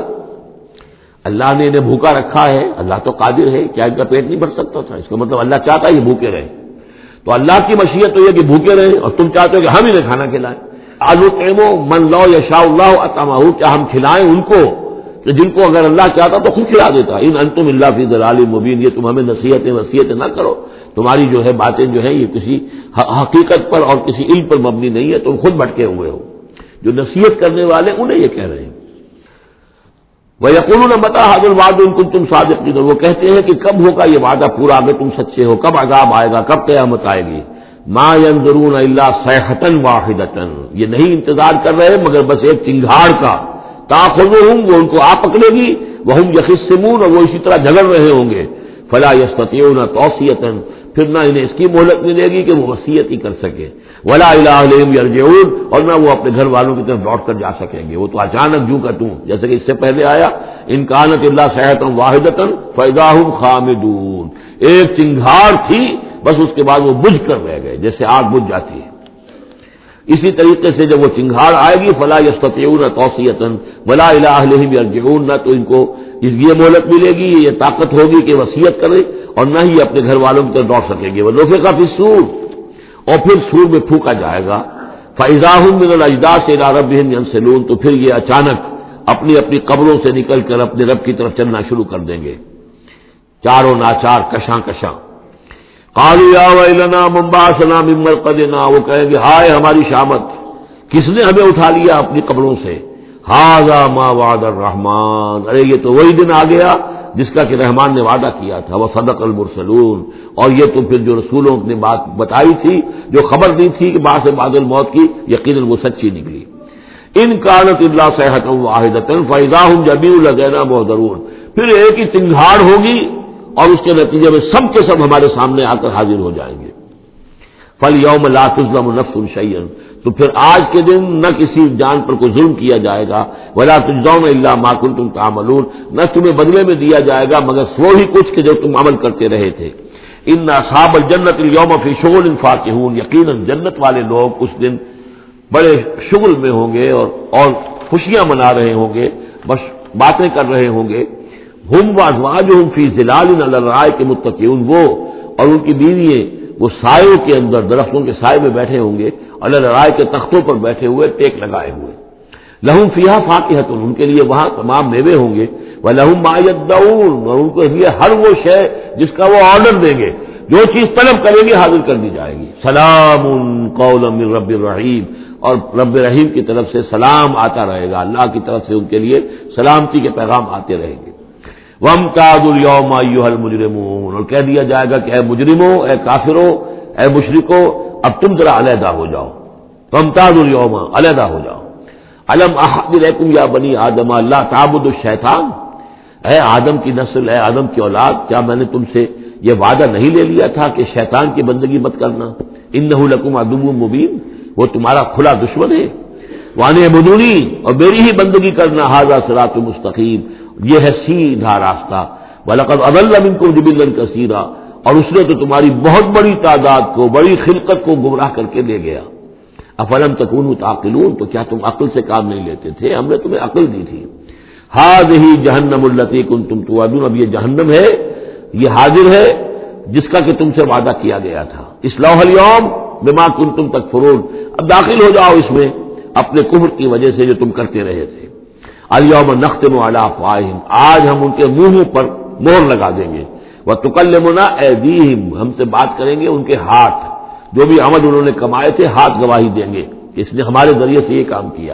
اللہ نے انہیں بھوکا رکھا ہے، اللہ تو قادر ہے، کیا ان کا پیٹ نہیں بھر سکتا تھا؟ اس کا مطلب اللہ چاہتا ہے یہ بھوکے رہے، تو اللہ کی مشیت تو یہ کہ بھوکے رہے، اور تم چاہتے ہو کہ ہم انہیں کھانا کھلائیں۔ أَنُطْعِمُ مَن لَّوْ يَشَاءُ اللَّهُ أَطْعَمَهُ، کیا ہم کھلائیں ان کو کہ جن کو اگر اللہ چاہتا تو خود کھلا دیتا؟ ان انتم الا فی ضلال مبین، یہ تم ہمیں نصیحتیں وصیتیں نہ کرو، تمہاری جو ہے باتیں جو ہے یہ کسی حقیقت پر اور کسی علم پر مبنی نہیں ہے، تم خود بھٹکے ہوئے ہو۔ جو نصیحت کرنے والے انہیں یہ کہہ رہے ہیں۔ وَيَقُولُونَ مَتَىٰ هَٰذَا الْوَعْدُ إِن كُنتُمْ صَادِقِينَ، وہ کہتے ہیں کہ کب ہوگا یہ وعدہ پورا اگر تم سچے ہو، کب عذاب آئے گا، کب قیامت آئے گی۔ مَا يَنظُرُونَ إِلَّا صَيْحَةً وَاحِدَةً، یہ نہیں انتظار کر رہے مگر بس ایک چنگھاڑ کا، تَأْخُذُهُمْ، وہ ان کو آ پکڑے گی، وَهُمْ يَخِصِّمُونَ، اور وہ اسی طرح جھگڑ رہے ہوں گے، فَلَا يَسْتَطِيعُونَ تَوْصِيَةً، پھر نہ انہیں اس کی مہلت ملے گی کہ وہ وصیت ہی کر سکے، ولا الی اہلہم یرجعون، اور نہ وہ اپنے گھر والوں کی طرف لوٹ کر جا سکیں گے، وہ تو اچانک جو کا توں، جیسے کہ اس سے پہلے آیا ان کانت الا صیحۃ واحدۃ فاذا هم خامدون، ایک چنگھاڑ تھی بس اس کے بعد وہ بجھ کر رہ گئے جیسے آگ بجھ جاتی ہے۔ اسی طریقے سے جب وہ چنگھاڑ آئے گی فلا یستطیعون توصیۃ ولا الی اہلہم یرجعون، نہ تو ان کو اس یہ مہلت ملے گی، یہ طاقت ہوگی کہ وصیت کرے، اور نہ ہی اپنے گھر والوں کی طرف لوٹ سکیں گے۔ وَنُفِخَ فِی الصُّورِ، اور پھر سور میں پھونکا جائے گا، فَإِذَا هُم مِّنَ الْأَجْدَاثِ إِلَىٰ رَبِّهِمْ يَنسِلُونَ، تو پھر یہ اچانک اپنی اپنی قبروں سے نکل کر اپنے رب کی طرف چلنا شروع کر دیں گے، چاروں ناچار کشاں کشاں۔ قالوا یا ویلنا من بعثنا من مرقدنا، وہ کہیں گے ہائے ہماری شامت، کس نے ہمیں اٹھا لیا اپنی قبروں سے۔ ھذا ما وعد الرحمن، ارے یہ تو وہی دن آ گیا جس کا کہ رحمان نے وعدہ کیا تھا، وصدق المرسلون، اور یہ تو پھر جو رسولوں نے بات بتائی تھی، جو خبر دی تھی کہ بعد سے بعد الموت کی، یقیناً وہ سچی نکلی۔ ان کانت الا صیحۃ واحدۃ فاذا هم جميع لدینا محضرون، پھر ایک ہی چنگھاڑ ہوگی اور اس کے نتیجے میں سب کے سب ہمارے سامنے آ کر حاضر ہو جائیں گے۔ فَالْيَوْمَ لَا تُظْلَمُ نَفْسٌ شَيْئًا، تو پھر آج کے دن نہ کسی جان پر کوئی ظلم کیا جائے گا، وَلَا تُجْزَوْنَ إِلَّا مَا كُنتُمْ تَعْمَلُونَ، نہ تمہیں بدلے میں دیا جائے گا مگر وہی کچھ کہ جو تم عمل کرتے رہے تھے۔ إِنَّ أَصْحَابَ الْجَنَّةِ الْيَوْمَ فِي شُغُلٍ فَاكِهُونَ، یقیناً جنت والے لوگ اس دن بڑے شغل میں ہوں گے اور اور خوشیاں منا رہے ہوں گے، بس باتیں کر رہے ہوں گے۔ ہم وازواجہم فی ظلال علی الارائک متکئون، وہ اور ان کی بیوییں وہ سایوں کے اندر، درختوں کے سائے میں بیٹھے ہوں گے، علی الارائک کے تختوں پر بیٹھے ہوئے، ٹیک لگائے ہوئے۔ لہم فیہا فاکہۃ، ان کے لیے وہاں تمام میوے ہوں گے، ولہم ما یدعون، اور ان کے لیے ہر وہ شے جس کا وہ آرڈر دیں گے، جو چیز طلب کریں گے حاضر کر دی جائے گی۔ سلام قولا من رب الرحیم، اور رب رحیم کی طرف سے سلام آتا رہے گا، اللہ کی طرف سے ان کے لیے سلامتی کے پیغام آتے رہیں گے۔ وَامْتَازُوا الْيَوْمَ أَيُّهَا الْمُجْرِمُونَ، اور کہہ دیا جائے گا کہ اے مجرموں، اے کافروں، اے مشرکوں، اب تم ذرا علیحدہ ہو جاؤ۔ وَامْتَازُوا الْيَوْمَ، علیحدہ ہو جاؤ۔ الم احد الیکم یا بنی آدم لا تعبدوا الشیطان، اے آدم کی نسل، اے آدم کی اولاد، کیا میں نے تم سے یہ وعدہ نہیں لے لیا تھا کہ شیطان کی بندگی مت کرنا؟ انہ لکم عدو مبین، وہ تمہارا کھلا دشمن ہے۔ وان اعبدونی، اور میری ہی بندگی کرنا، ھذا صراط مستقیم، یہ ہے سیدھا راستہ۔ وَلَقَدْ أَضَلَّ مِنكُمْ جِبِلًّا كَثِيرًا، اور اس نے تو تمہاری بہت بڑی تعداد کو، بڑی خلقت کو گمراہ کر کے لے گیا۔ افلم تکونوا تعقلون، تو کیا تم عقل سے کام نہیں لیتے تھے؟ ہم نے تمہیں عقل دی تھی۔ ھذہ جہنم التی کنتم توعدون، اب یہ جہنم ہے، یہ حاضر ہے جس کا کہ تم سے وعدہ کیا گیا تھا۔ اصلوها اليوم بما کنتم تکفرون، اب داخل ہو جاؤ اس میں اپنے کفر کی وجہ سے جو تم کرتے رہے تھے۔ الیوم نختم علی افواہہم، آج ہم ان کے منہوں پر مہر لگا دیں گے۔ وتکلمنا ایدیہم، ہم سے بات کریں گے ان کے ہاتھ، جو بھی عمل انہوں نے کمائے تھے ہاتھ گواہی دیں گے کہ اس نے ہمارے ذریعے سے یہ کام کیا۔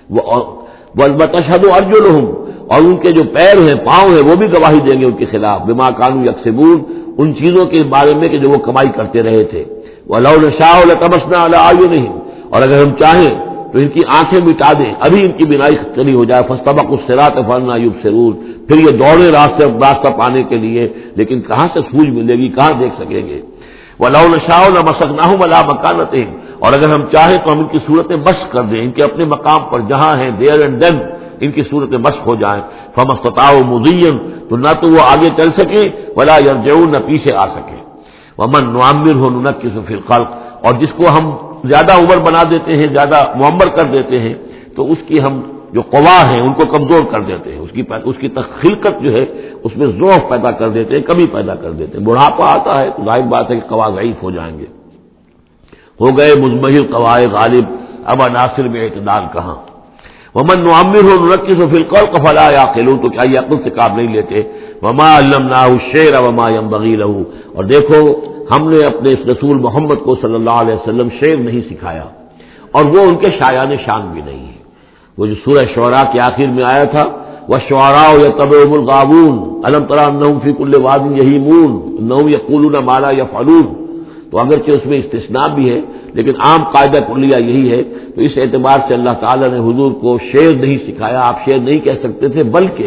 وتشہد ارجلہم، اور ان کے جو پیر ہیں، پاؤں ہیں، وہ بھی گواہی دیں گے ان کے خلاف، بما کانوا یکسبون، ان چیزوں کے بارے میں کہ جو وہ کمائی کرتے رہے تھے۔ وَلَوْ نَشَاءُ لَطَمَسْنَا عَلَىٰ أَعْيُنِهِمْ، اور اگر ہم چاہیں تو ان کی آنکھیں مٹا دیں، ابھی ان کی بینائی چلی ہو جائے۔ فَاسْتَبَقُوا الصِّرَاطَ فَأَنَّىٰ يُبْصِرُونَ، پھر یہ دوڑے راستے راستہ پانے کے لیے، لیکن کہاں سے سوجھ ملے گی، کہاں دیکھ سکیں گے۔ وَلَوْ نَشَاءُ لَمَسَخْنَاهُمْ عَلَىٰ مَكَانَتِهِمْ، اور اگر ہم چاہیں تو ہم ان کی صورتیں مشق کر دیں، ان کے اپنے مقام پر جہاں ہیں، دیر اینڈ دین ان کی صورتیں مشق ہو جائیں۔ فَمَا اسْتَطَاعُوا مُضِيًّا، تو نہ تو وہ آگے چل سکیں، وَلَا يَرْجِعُونَ، نہ پیچھے آ سکیں۔ وَمَن نُعَمِّرْهُ نُنَكِّسُ فِي الْخَلْقِ، اور جس کو ہم زیادہ عمر بنا دیتے ہیں، زیادہ معمر کر دیتے ہیں، تو اس کی ہم جو قوا ہیں ان کو کمزور کر دیتے ہیں، اس کی اس کی خلقت جو ہے اس میں ضعف پیدا کر دیتے ہیں، کمی پیدا کر دیتے ہیں۔ بڑھاپا آتا ہے تو ظاہر بات ہے کہ قوا ضعیف ہو جائیں گے، ہو گئے مزمحل قوائے غالب، اب عناصر میں اعتدال کہاں۔ ومن نعمرہ ننکسہ فی الخلق فلا یعقلون، تو کیا یہ عقل سے کام نہیں لیتے۔ وما علمناہ الشعر وما ينبغی لہ، اور دیکھو ہم نے اپنے اس رسول محمد کو صلی اللہ علیہ وسلم شعر نہیں سکھایا، اور وہ ان کے شایان شان بھی نہیں ہے۔ وہ جو سورہ شعراء کے آخر میں آیا تھا، وَالشُّعَرَاءُ يَتَّبِعُهُمُ الْغَاوُونَ أَلَمْ تَرَ أَنَّهُمْ فِي كُلِّ وَادٍ يَهِيمُونَ إِنَّهُمْ يَقُولُونَ مَا لَا يَفْعَلُونَ، تو اگرچہ اس میں استثناء بھی ہے لیکن عام قاعدہ کلیہ یہی ہے۔ تو اس اعتبار سے اللہ تعالیٰ نے حضور کو شعر نہیں سکھایا، آپ شعر نہیں کہہ سکتے تھے، بلکہ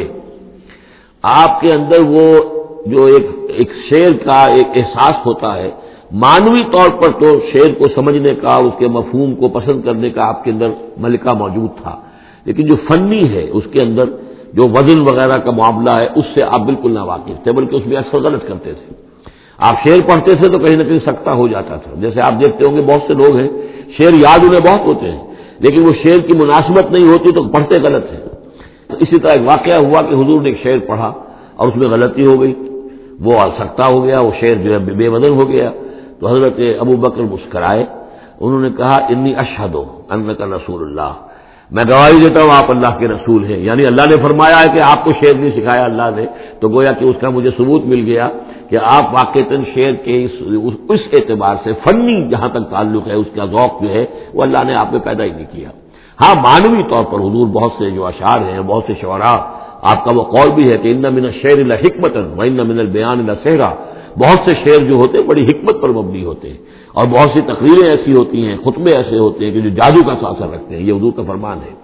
آپ کے اندر وہ جو ایک ایک شعر کا ایک احساس ہوتا ہے، معنوی طور پر تو شعر کو سمجھنے کا، اس کے مفہوم کو پسند کرنے کا آپ کے اندر ملکہ موجود تھا، لیکن جو فنی ہے اس کے اندر جو وزن وغیرہ کا معاملہ ہے اس سے آپ بالکل نہ واقف تھے، بلکہ اس میں اکثر غلط کرتے تھے۔ آپ شعر پڑھتے تھے تو کہیں نہ کہیں سکتا ہو جاتا تھا، جیسے آپ دیکھتے ہوں گے بہت سے لوگ ہیں شعر یاد انہیں بہت ہوتے ہیں لیکن وہ شعر کی مناسبت نہیں ہوتی تو پڑھتے غلط ہیں۔ تو اسی طرح ایک واقعہ ہوا کہ حضور نے ایک شعر پڑھا اور اس میں غلطی ہو گئی، وہ سکتا ہو گیا، وہ شعر جو ہے بے وزن ہو گیا۔ تو حضرت ابو بکر مسکرائے، انہوں نے کہا انی اشہد انک رسول اللہ، میں گواہی دیتا ہوں آپ اللہ کے رسول ہیں، یعنی اللہ نے فرمایا ہے کہ آپ کو شعر نہیں سکھایا اللہ نے، تو گویا کہ اس کا مجھے ثبوت مل گیا کہ آپ واقعتاً شعر کے اس, اس اعتبار سے فنی جہاں تک تعلق ہے اس کا ذوق جو ہے وہ اللہ نے آپ میں پیدا ہی نہیں کیا۔ ہاں معنوی طور پر حضور بہت سے جو اشعار ہیں، بہت سے شعراء، آپ کا وہ قول بھی ہے کہ ان من الشعر لحکمۃ وان من البیان لسحرا، بہت سے شعر جو ہوتے ہیں بڑی حکمت پر مبنی ہوتے ہیں، اور بہت سی تقریریں ایسی ہوتی ہیں، خطبے ایسے ہوتے ہیں کہ جو جادو کا اثر رکھتے ہیں، یہ حضور کا فرمان ہے۔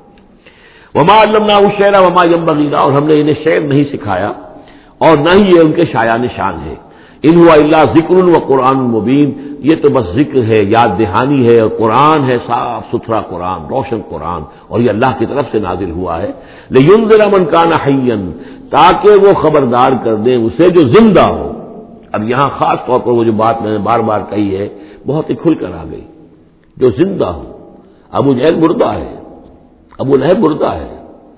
وما علمناہ الشعر وما ينبغی لہ، اور ہم نے انہیں شعر نہیں سکھایا اور نہ ہی یہ ان کے شایان شان ہے۔ ان ہوا الا ذکر و قرآن مبین، یہ تو بس ذکر ہے، یاد دہانی ہے، اور قرآن ہے، صاف ستھرا قرآن، روشن قرآن، اور یہ اللہ کی طرف سے نازل ہوا ہے۔ لینذر من کان حیا، تاکہ وہ خبردار کر دیں اسے جو زندہ ہو۔ اب یہاں خاص طور پر وہ جو بات میں نے بار بار کہی ہے بہت ہی کھل کر آ گئی، جو زندہ ہو۔ ابو جہل مردہ ہے، ابو لہب مردہ ہے،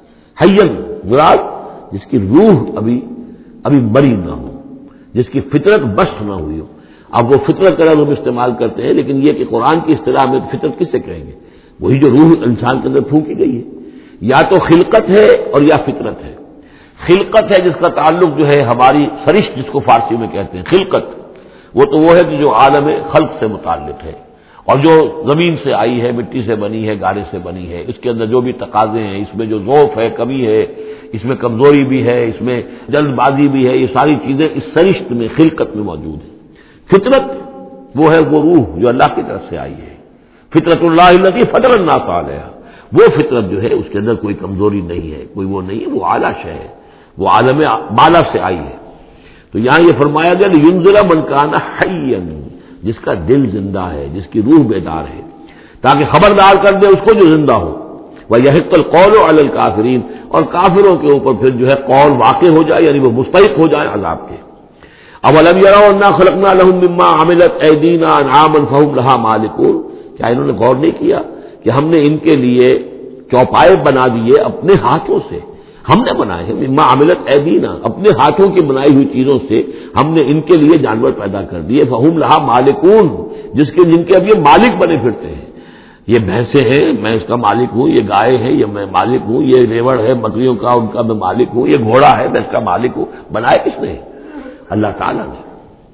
حیا مراد جس کی روح ابھی ابھی مری نہ ہو، جس کی فطرت بست نہ ہوئی ہو۔ اب وہ فطرت کا لفظ ہم استعمال کرتے ہیں، لیکن یہ کہ قرآن کی اصطلاح میں فطرت کس سے کہیں گے؟ وہی جو روح انسان کے اندر پھونکی گئی ہے، یا تو خلقت ہے اور یا فطرت ہے۔ خلقت ہے جس کا تعلق جو ہے ہماری سرشت جس کو فارسی میں کہتے ہیں خلقت، وہ تو وہ ہے کہ جو عالم خلق سے متعلق ہے اور جو زمین سے آئی ہے، مٹی سے بنی ہے، گارے سے بنی ہے، اس کے اندر جو بھی تقاضے ہیں، اس میں جو ضعف ہے، کمی ہے، اس میں کمزوری بھی ہے، اس میں جلد بازی بھی ہے، یہ ساری چیزیں اس سرشت میں خلقت میں موجود ہیں۔ فطرت وہ ہے وہ روح جو اللہ کی طرف سے آئی ہے، فطرت اللہ التی فطر الناس علیہا، وہ فطرت جو ہے اس کے اندر کوئی کمزوری نہیں ہے، کوئی وہ نہیں ہے، وہ اعلیٰ شے ہے، وہ عالم بالا سے آئی ہے۔ تو یہاں یہ فرمایا گیا لینذر من کان حیا، جس کا دل زندہ ہے، جس کی روح بیدار ہے، تاکہ خبردار کر دے اس کو جو زندہ ہو، وَيَحِقَّ الْقَوْلُ عَلَى الْكَافِرِينَ، اور کافروں کے اوپر پھر جو ہے قول واقع ہو جائے، یعنی وہ مستحق ہو جائے عذاب کے۔ اولم یروا انا خلقنا لهم مما عملت ایدینا انعاما فهم لها مالکون، کیا انہوں نے غور نہیں کیا کہ ہم نے ان کے لیے چوپائے بنا دیے اپنے ہاتھوں سے، ہم نے بنائے ہیں، مما عملت ایدینا، اپنے ہاتھوں کی بنائی ہوئی چیزوں سے ہم نے ان کے لیے جانور پیدا کر دیے، فهم لها مالکون، جس کے جن کے اب یہ مالک بنے پھرتے ہیں۔ یہ بھینسیں ہیں، میں اس کا مالک ہوں، یہ گائے ہیں، یہ میں مالک ہوں، یہ ریوڑ ہے بکریوں کا، ان کا میں مالک ہوں، یہ گھوڑا ہے میں اس کا مالک ہوں۔ بنائے کس نے؟ اللہ تعالیٰ نے۔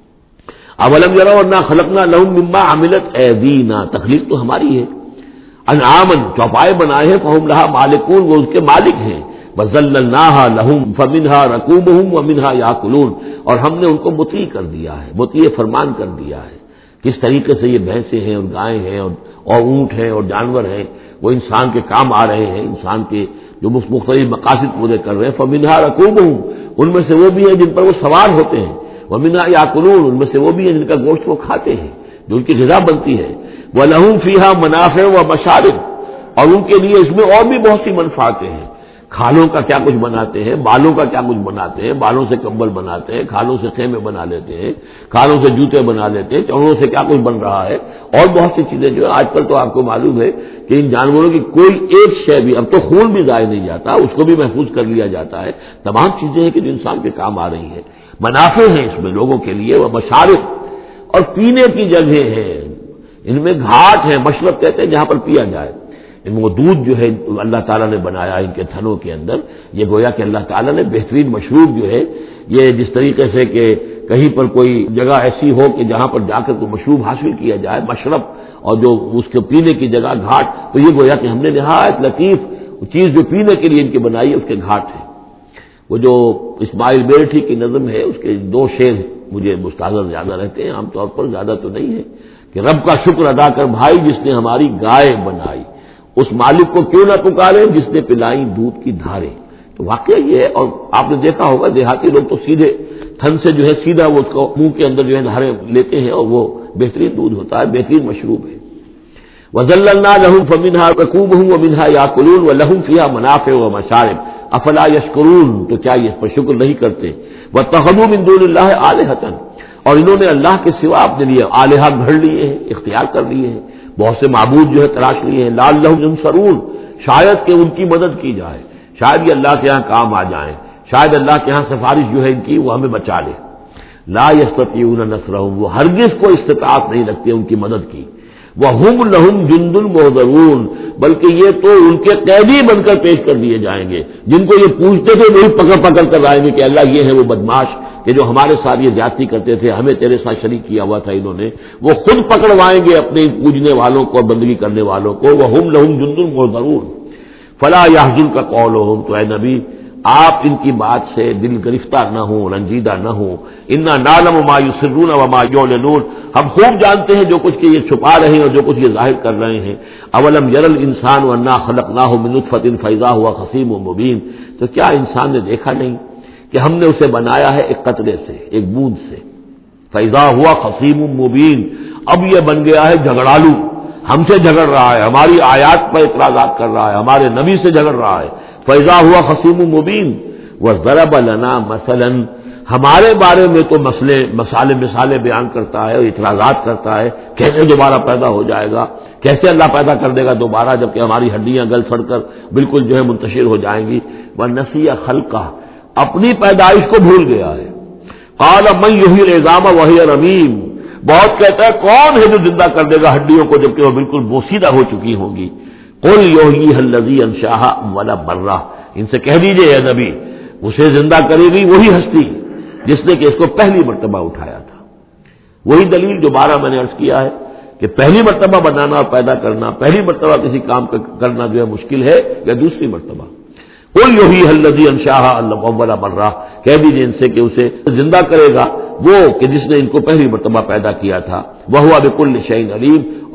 اولم یروا انا خلقنا لهم مما عملت ایدینا، تخلیق تو ہماری ہے، انعامن، چوپائے بنائے ہیں، فهم لها مالکون، وہ اس کے مالک ہیں، وذللناها لهم فمنها ركوبهم ومنها ياكلون، اور ہم نے ان کو مطیع کر دیا ہے، مطیع فرمان کر دیا ہے۔ کس طریقے سے یہ بھینسیں ہیں اور گائے ہیں اور اور اونٹ ہیں اور جانور ہیں، وہ انسان کے کام آ رہے ہیں، انسان کے جو مختلف مقاصد پورے کر رہے ہیں۔ فمنها ركوبهم، ان میں سے وہ بھی ہیں جن پر وہ سوار ہوتے ہیں، ومنها ياكلون، ان میں سے وہ بھی ہیں جن کا گوشت وہ کھاتے ہیں، جو ان کی غذا بنتی ہے۔ وَلَهُمْ فِيهَا مَنَافِعُ وَمَشَارِبُ، اور ان کے لیے اس میں اور بھی بہت سی منفعتیں ہیں، کھالوں کا کیا کچھ بناتے ہیں، بالوں کا کیا کچھ بناتے ہیں، بالوں سے کمبل بناتے ہیں، کھالوں سے خیمے بنا لیتے ہیں، کھالوں سے جوتے بنا لیتے ہیں، چڑوں سے کیا کچھ بن رہا ہے، اور بہت سی چیزیں جو ہے آج کل تو آپ کو معلوم ہے کہ ان جانوروں کی کوئی ایک شے بھی، اب تو خون بھی ضائع نہیں جاتا، اس کو بھی محفوظ کر لیا جاتا ہے، تمام چیزیں ہیں کہ جو انسان کے کام آ رہی ہیں، منافع ہیں اس میں لوگوں کے لیے، وہ مشارب، اور پینے کی جگہیں ہیں، ان میں گھاٹ ہیں، مشرب کہتے ہیں جہاں پر پیا جائے، ان وہ دودھ جو ہے اللہ تعالیٰ نے بنایا ان کے تھنوں کے اندر، یہ گویا کہ اللہ تعالیٰ نے بہترین مشروب جو ہے، یہ جس طریقے سے کہ کہیں پر کوئی جگہ ایسی ہو کہ جہاں پر جا کر کوئی مشروب حاصل کیا جائے، مشرب، اور جو اس کے پینے کی جگہ گھاٹ، تو یہ گویا کہ ہم نے نہایت لطیف چیز جو پینے کے لیے ان کی بنائی ہے اس کے گھاٹ ہے۔ وہ جو اسماعیل بیرٹھی کی نظم ہے، اس کے دو شعر مجھے مستحضر زیادہ رہتے ہیں، عام طور پر زیادہ تو نہیں ہے، کہ رب کا شکر ادا کر بھائی جس نے ہماری گائے بنائی، اس مالک کو کیوں نہ پکارے جس نے پلائی دودھ کی دھاریں۔ تو واقعہ یہ ہے، اور آپ نے دیکھا ہوگا دیہاتی لوگ تو سیدھے تھن سے جو ہے سیدھا وہ اس کو منہ کے اندر جو ہے دھاریں لیتے ہیں، اور وہ بہترین دودھ ہوتا ہے، بہترین مشروب ہے۔ وَذَلَّلْنَا لَهُمْ فَمِنْهَا رَكُوبُهُمْ وَمِنْهَا يَأْكُلُونَ وَلَهُمْ فِيهَا مَنَافِعُ وَمَشَارِبُ أَفَلَا يَشْكُرُونَ، تو کیا یہ اس پر شکر نہیں کرتے؟ وَاتَّخَذُوا مِن دُونِ اللَّهِ آلِهَةً، اور انہوں نے اللہ کے سوا اپنے لیے آلہہ گھڑ لیے ہیں، اختیار کر لیے ہیں، بہت سے معبود جو ہے تلاش لیے ہیں، لعلہم ینصرون، شاید کہ ان کی مدد کی جائے، شاید یہ اللہ کے یہاں کام آ جائیں، شاید اللہ کے یہاں سفارش جو ہے ان کی وہ ہمیں بچا لے۔ لا یستطیعون نصرہم، وہ ہرگز کو استطاعت نہیں رکھتے ان کی مدد کی۔ وَهُمْ لَهُمْ جُنْدٌ مُّحْضَرُونَ، بلکہ یہ تو ان کے قیدی بن کر پیش کر دیے جائیں گے، جن کو یہ پوچھتے تھے وہی پکڑ پکڑ کر لائیں گے کہ اللہ یہ ہے وہ بدماش کہ جو ہمارے ساتھ یہ زیادتی کرتے تھے، ہمیں تیرے ساتھ شریک کیا ہوا تھا انہوں نے، وہ خود پکڑوائیں گے اپنے پوجنے والوں کو اور بندگی کرنے والوں کو۔ وَهُمْ لَهُمْ جُنْدٌ مُّحْضَرُونَ فَلَا يَحْزُنْكَ قَوْلُهُمْ، تو اے نبی آپ ان کی بات سے دل گرفتار نہ ہوں، رنجیدہ نہ ہوں۔ اِنَّا نَعْلَمُ مَا يُسِرُّونَ وَمَا يُعْلِنُونَ، ہم خوب جانتے ہیں جو کچھ کہ یہ چھپا رہے ہیں اور جو کچھ یہ ظاہر کر رہے ہیں۔ اولم یر الانسان انا خلقناہ من نطفۃ فاذا هو خصیم مبین، تو کیا انسان نے دیکھا نہیں کہ ہم نے اسے بنایا ہے ایک قطرے سے، ایک بوند سے، فاذا هو خصیم مبین، اب یہ بن گیا ہے جھگڑالو، ہم سے جھگڑ رہا ہے، ہماری آیات پر اعتراضات کر رہا ہے، ہمارے نبی سے جھگڑ رہا ہے۔ فَإِذَا هُوَ خَصِيمٌ مُّبِينٌ وَضَرَبَ لَنَا مَثَلًا، ہمارے بارے میں تو مسئلے مسالے مثالیں بیان کرتا ہے اور اعتراضات کرتا ہے، کیسے دوبارہ پیدا ہو جائے گا، کیسے اللہ پیدا کر دے گا دوبارہ جبکہ ہماری ہڈیاں گل سڑ کر بالکل جو ہے منتشر ہو جائیں گی۔ وَنَسِيَ خَلْقَهُ، اپنی پیدائش کو بھول گیا ہے۔ قَالَ مَن يُحْيِي الْعِظَامَ وَهِيَ رَمِيمٌ، بہت کہتا ہے کون ہے جو زندہ کر دے گا ہڈیوں کو جبکہ وہ بالکل بوسیدہ ہو چکی ہوں گی۔ قل یحییھا الذی انشاها اول مرہ، ان سے کہہ دیجئے اے نبی اسے زندہ کرے گی وہی ہستی جس نے کہ اس کو پہلی مرتبہ اٹھایا تھا۔ وہی دلیل جو بارہ میں نے عرض کیا ہے کہ پہلی مرتبہ بنانا اور پیدا کرنا، پہلی مرتبہ کسی کام کرنا جو ہے مشکل ہے یا دوسری مرتبہ۔ قل یحییھا الذی انشاها اول مرہ، کہہ دیجئے ان سے کہ اسے زندہ کرے گا وہ کہ جس نے ان کو پہلی مرتبہ پیدا کیا تھا۔ وہو بکل شیء علیم،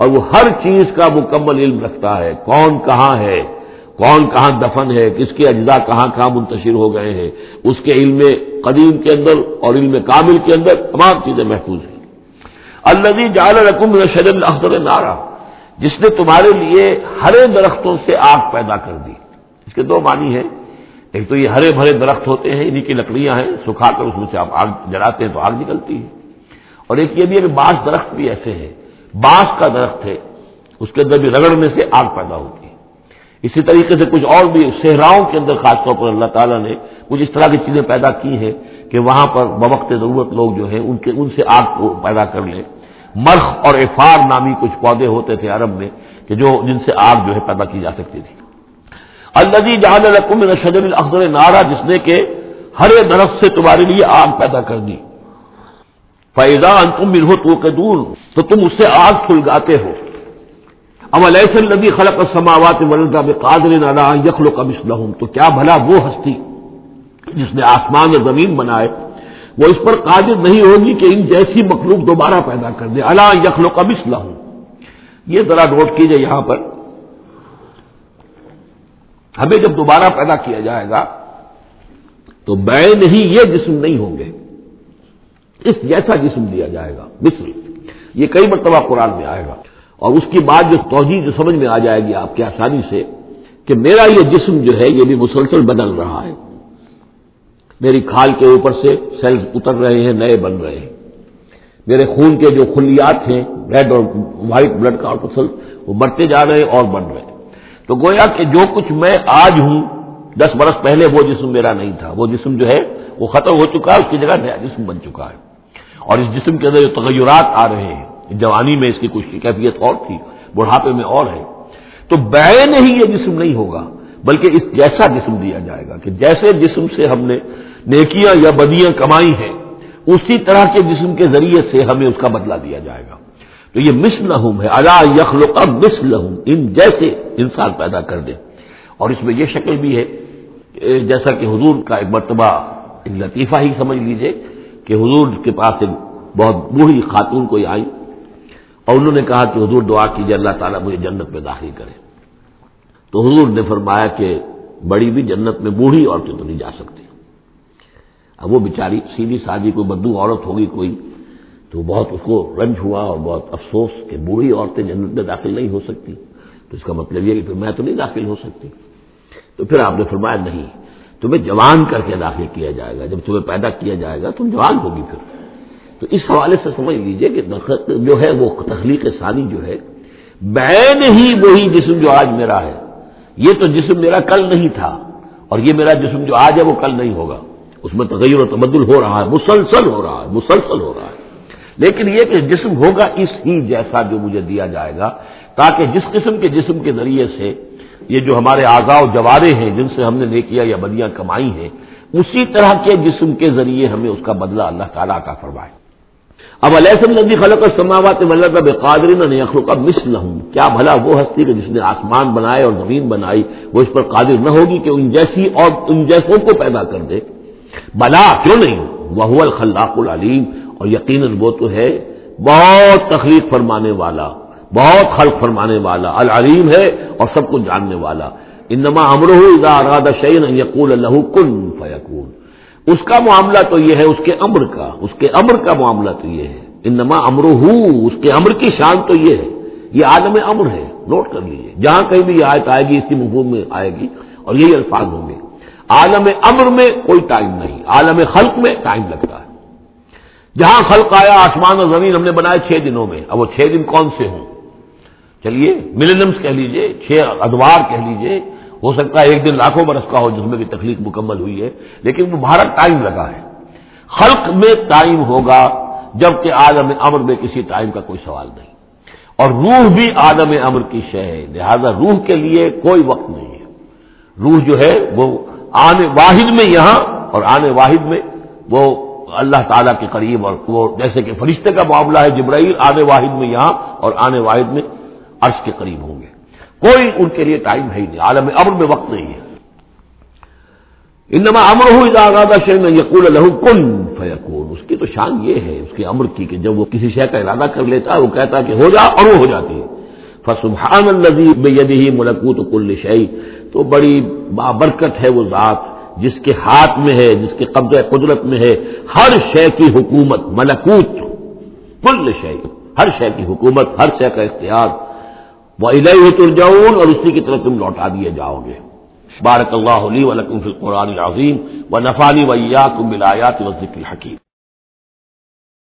اور وہ ہر چیز کا مکمل علم رکھتا ہے، کون کہاں ہے، کون کہاں دفن ہے، کس کے اجزاء کہاں کہاں منتشر ہو گئے ہیں، اس کے علم قدیم کے اندر اور علم کامل کے اندر تمام چیزیں محفوظ ہیں۔ الذی جعل لکم من الشجر الاخضر نارا، جس نے تمہارے لیے ہرے درختوں سے آگ پیدا کر دی۔ اس کے دو معنی ہیں، ایک تو یہ ہرے بھرے درخت ہوتے ہیں، انہی کی لکڑیاں ہیں، سکھا کر اس میں سے آپ آگ جلاتے ہیں تو آگ نکلتی ہے، اور ایک یہ بھی ہے کہ بعض درخت بھی ایسے ہیں، بانس کا درخت ہے، اس کے اندر بھی رگڑنے سے آگ پیدا ہوتی ہے۔ اسی طریقے سے کچھ اور بھی صحراؤں کے اندر خاص طور پر اللہ تعالیٰ نے کچھ اس طرح کی چیزیں پیدا کی ہیں کہ وہاں پر بوقت ضرورت لوگ جو ہیں ان کے ان سے آگ کو پیدا کر لیں۔ مرخ اور افار نامی کچھ پودے ہوتے تھے عرب میں کہ جو جن سے آگ جو ہے پیدا کی جا سکتی تھی۔ الذی جعل لکم من الشجر الاخضر نارا، جس نے کہ ہرے درخت سے تمہارے لیے آگ پیدا کر دی۔ فَإِذَا أَنْتُمْ مِنْهُ تُوقِدُونَ، تو تم اس سے آگ سلگاتے ہو۔ أَوَلَيْسَ الَّذِي خَلَقَ السَّمَاوَاتِ وَالْأَرْضَ بِقَادِرٍ عَلَىٰ أَن يَخْلُقَ مِثْلَهُم، تو کیا بھلا وہ ہستی جس نے آسمان اور زمین بنائے وہ اس پر قادر نہیں ہوگی کہ ان جیسی مخلوق دوبارہ پیدا کر دے۔ عَلَىٰ أَن يَخْلُقَ مِثْلَهُم، یہ ذرا نوٹ کیجئے یہاں پر، ہمیں جب دوبارہ پیدا کیا جائے گا تو بین ہی یہ جسم نہیں ہوں گے، اس جیسا جسم دیا جائے گا، مثل، یہ کئی مرتبہ قرآن میں آئے گا، اور اس کی بات جو توجیہ جو سمجھ میں آ جائے گی آپ کے آسانی سے کہ میرا یہ جسم جو ہے یہ بھی مسلسل بدل رہا ہے، میری کھال کے اوپر سے سیلز اتر رہے ہیں، نئے بن رہے ہیں، میرے خون کے جو خلیات ہیں ریڈ اور وائٹ بلڈ کارپسل وہ بڑھتے جا رہے ہیں اور بن رہے ہیں۔ تو گویا کہ جو کچھ میں آج ہوں دس برس پہلے وہ جسم میرا نہیں تھا، وہ جسم جو ہے وہ ختم ہو چکا ہے، اس کی جگہ نیا جسم بن چکا ہے، اور اس جسم کے اندر جو تغیرات آ رہے ہیں، جوانی میں اس کی کچھ کیفیت اور تھی، بڑھاپے میں اور ہے، تو بعین ہی یہ جسم نہیں ہوگا بلکہ اس جیسا جسم دیا جائے گا کہ جیسے جسم سے ہم نے نیکیاں یا بدیاں کمائی ہیں اسی طرح کے جسم کے ذریعے سے ہمیں اس کا بدلہ دیا جائے گا۔ تو یہ مثلہم ہے، الا یخلق مثلہم، ان جیسے انسان پیدا کر دے۔ اور اس میں یہ شکل بھی ہے جیسا کہ حضور کا ایک مرتبہ ایک لطیفہ ہی سمجھ لیجئے کہ حضور کے پاس ایک بہت بوڑھی خاتون کوئی آئی اور انہوں نے کہا کہ حضور دعا کیجئے اللہ تعالیٰ مجھے جنت میں داخل کرے۔ تو حضور نے فرمایا کہ بڑی بھی جنت میں بوڑھی عورتیں تو نہیں جا سکتی۔ اب وہ بیچاری سیدھی سادی کوئی بدو عورت ہوگی کوئی، تو بہت اس کو رنج ہوا اور بہت افسوس کہ بوڑھی عورتیں جنت میں داخل نہیں ہو سکتی، تو اس کا مطلب یہ کہ پھر میں تو نہیں داخل ہو سکتی۔ تو پھر آپ نے فرمایا نہیں، تمہیں جوان کر کے داخل کیا جائے گا، جب تمہیں پیدا کیا جائے گا تم جوان ہوگی پھر۔ تو اس حوالے سے سمجھ لیجئے کہ جو ہے وہ تخلیق ثانی جو ہے بعین ہی وہی جسم جو آج میرا ہے، یہ تو جسم میرا کل نہیں تھا، اور یہ میرا جسم جو آج ہے وہ کل نہیں ہوگا، اس میں تغیر و تبدل ہو رہا ہے، مسلسل ہو رہا ہے، مسلسل ہو رہا ہے، لیکن یہ کہ جسم ہوگا اس ہی جیسا جو مجھے دیا جائے گا، تاکہ جس قسم کے جسم کے ذریعے سے یہ جو ہمارے اعضاء و جوارے ہیں جن سے ہم نے نیکیاں یا بدیاں کمائی ہیں اسی طرح کے جسم کے ذریعے ہمیں اس کا بدلہ اللہ تعالیٰ عطا فرمائے۔ اب الیس الذی خلق السماوات والارض بقادر ان یخلق مثلہم، کیا بھلا وہ ہستی کہ جس نے آسمان بنائے اور زمین بنائی وہ اس پر قادر نہ ہوگی کہ ان جیسی اور ان جیسوں کو پیدا کر دے؟ بلا، کیوں نہیں، وہو الخلاق العلیم، اور یقیناً وہ تو ہے بہت تخلیق فرمانے والا، بہت خلق فرمانے والا، العلیم ہے اور سب کچھ جاننے والا۔ انما امرہ اذا اراد شیئا ان یقول له کن فیکون، اس کا معاملہ تو یہ ہے، اس کے امر کا اس کے امر کا معاملہ تو یہ ہے، انما امرہ، اس کے امر کی شان تو یہ ہے، یہ عالم امر ہے، نوٹ کر لیجیے، جہاں کہیں بھی یہ آیت آئے گی اس کی مفہوم میں آئے گی اور یہی الفاظ ہوں گے۔ عالم امر میں کوئی ٹائم نہیں، عالم خلق میں ٹائم لگتا ہے۔ جہاں خلق آیا آسمان اور زمین ہم نے بنائے چھ دنوں میں، اب وہ چھ دن کون سے ہوں؟ چلیے ملینمس کہہ لیجئے، چھ ادوار کہہ لیجئے، ہو سکتا ہے ایک دن لاکھوں برس کا ہو جس میں بھی تخلیق مکمل ہوئی ہے، لیکن وہ بھارت ٹائم لگا ہے۔ خلق میں ٹائم ہوگا جبکہ عالم امر میں کسی ٹائم کا کوئی سوال نہیں، اور روح بھی عالم امر کی شے ہے، لہذا روح کے لیے کوئی وقت نہیں ہے۔ روح جو ہے وہ آنے واحد میں یہاں اور آنے واحد میں وہ اللہ تعالیٰ کے قریب، اور وہ جیسے کہ فرشتے کا معاملہ ہے جبرائیل آنے واحد میں یہاں اور آنے واحد میں عرش کے قریب ہوں گے، کوئی ان کے لیے ٹائم ہے ہی نہیں، عالم امر میں وقت نہیں ہے۔ انما امرہ اذا اراد شیئا ان یقول له کن فیکون، اس کی تو شان یہ ہے اس کے امر کی کہ جب وہ کسی شے کا ارادہ کر لیتا ہے وہ کہتا ہے کہ ہو جا اور وہ ہو جاتی ہے۔ فسبحان الذی بیدہ ملکوت کل شیء، تو بڑی بابرکت ہے وہ ذات جس کے ہاتھ میں ہے، جس کے قبضہ قدرت میں ہے ہر شے کی حکومت، ملکوت کل شیء، ہر شے کی حکومت، ہر شے کا اختیار، وَإِلَيْهِ تُرْجَعُونَ، اور اسی کی طرف تم لوٹا دیے جاؤ گے۔ بارک اللہ لی ولکم فی القرآن العظیم ونفعنی وإیاکم بالآیات والذکر الحکیم۔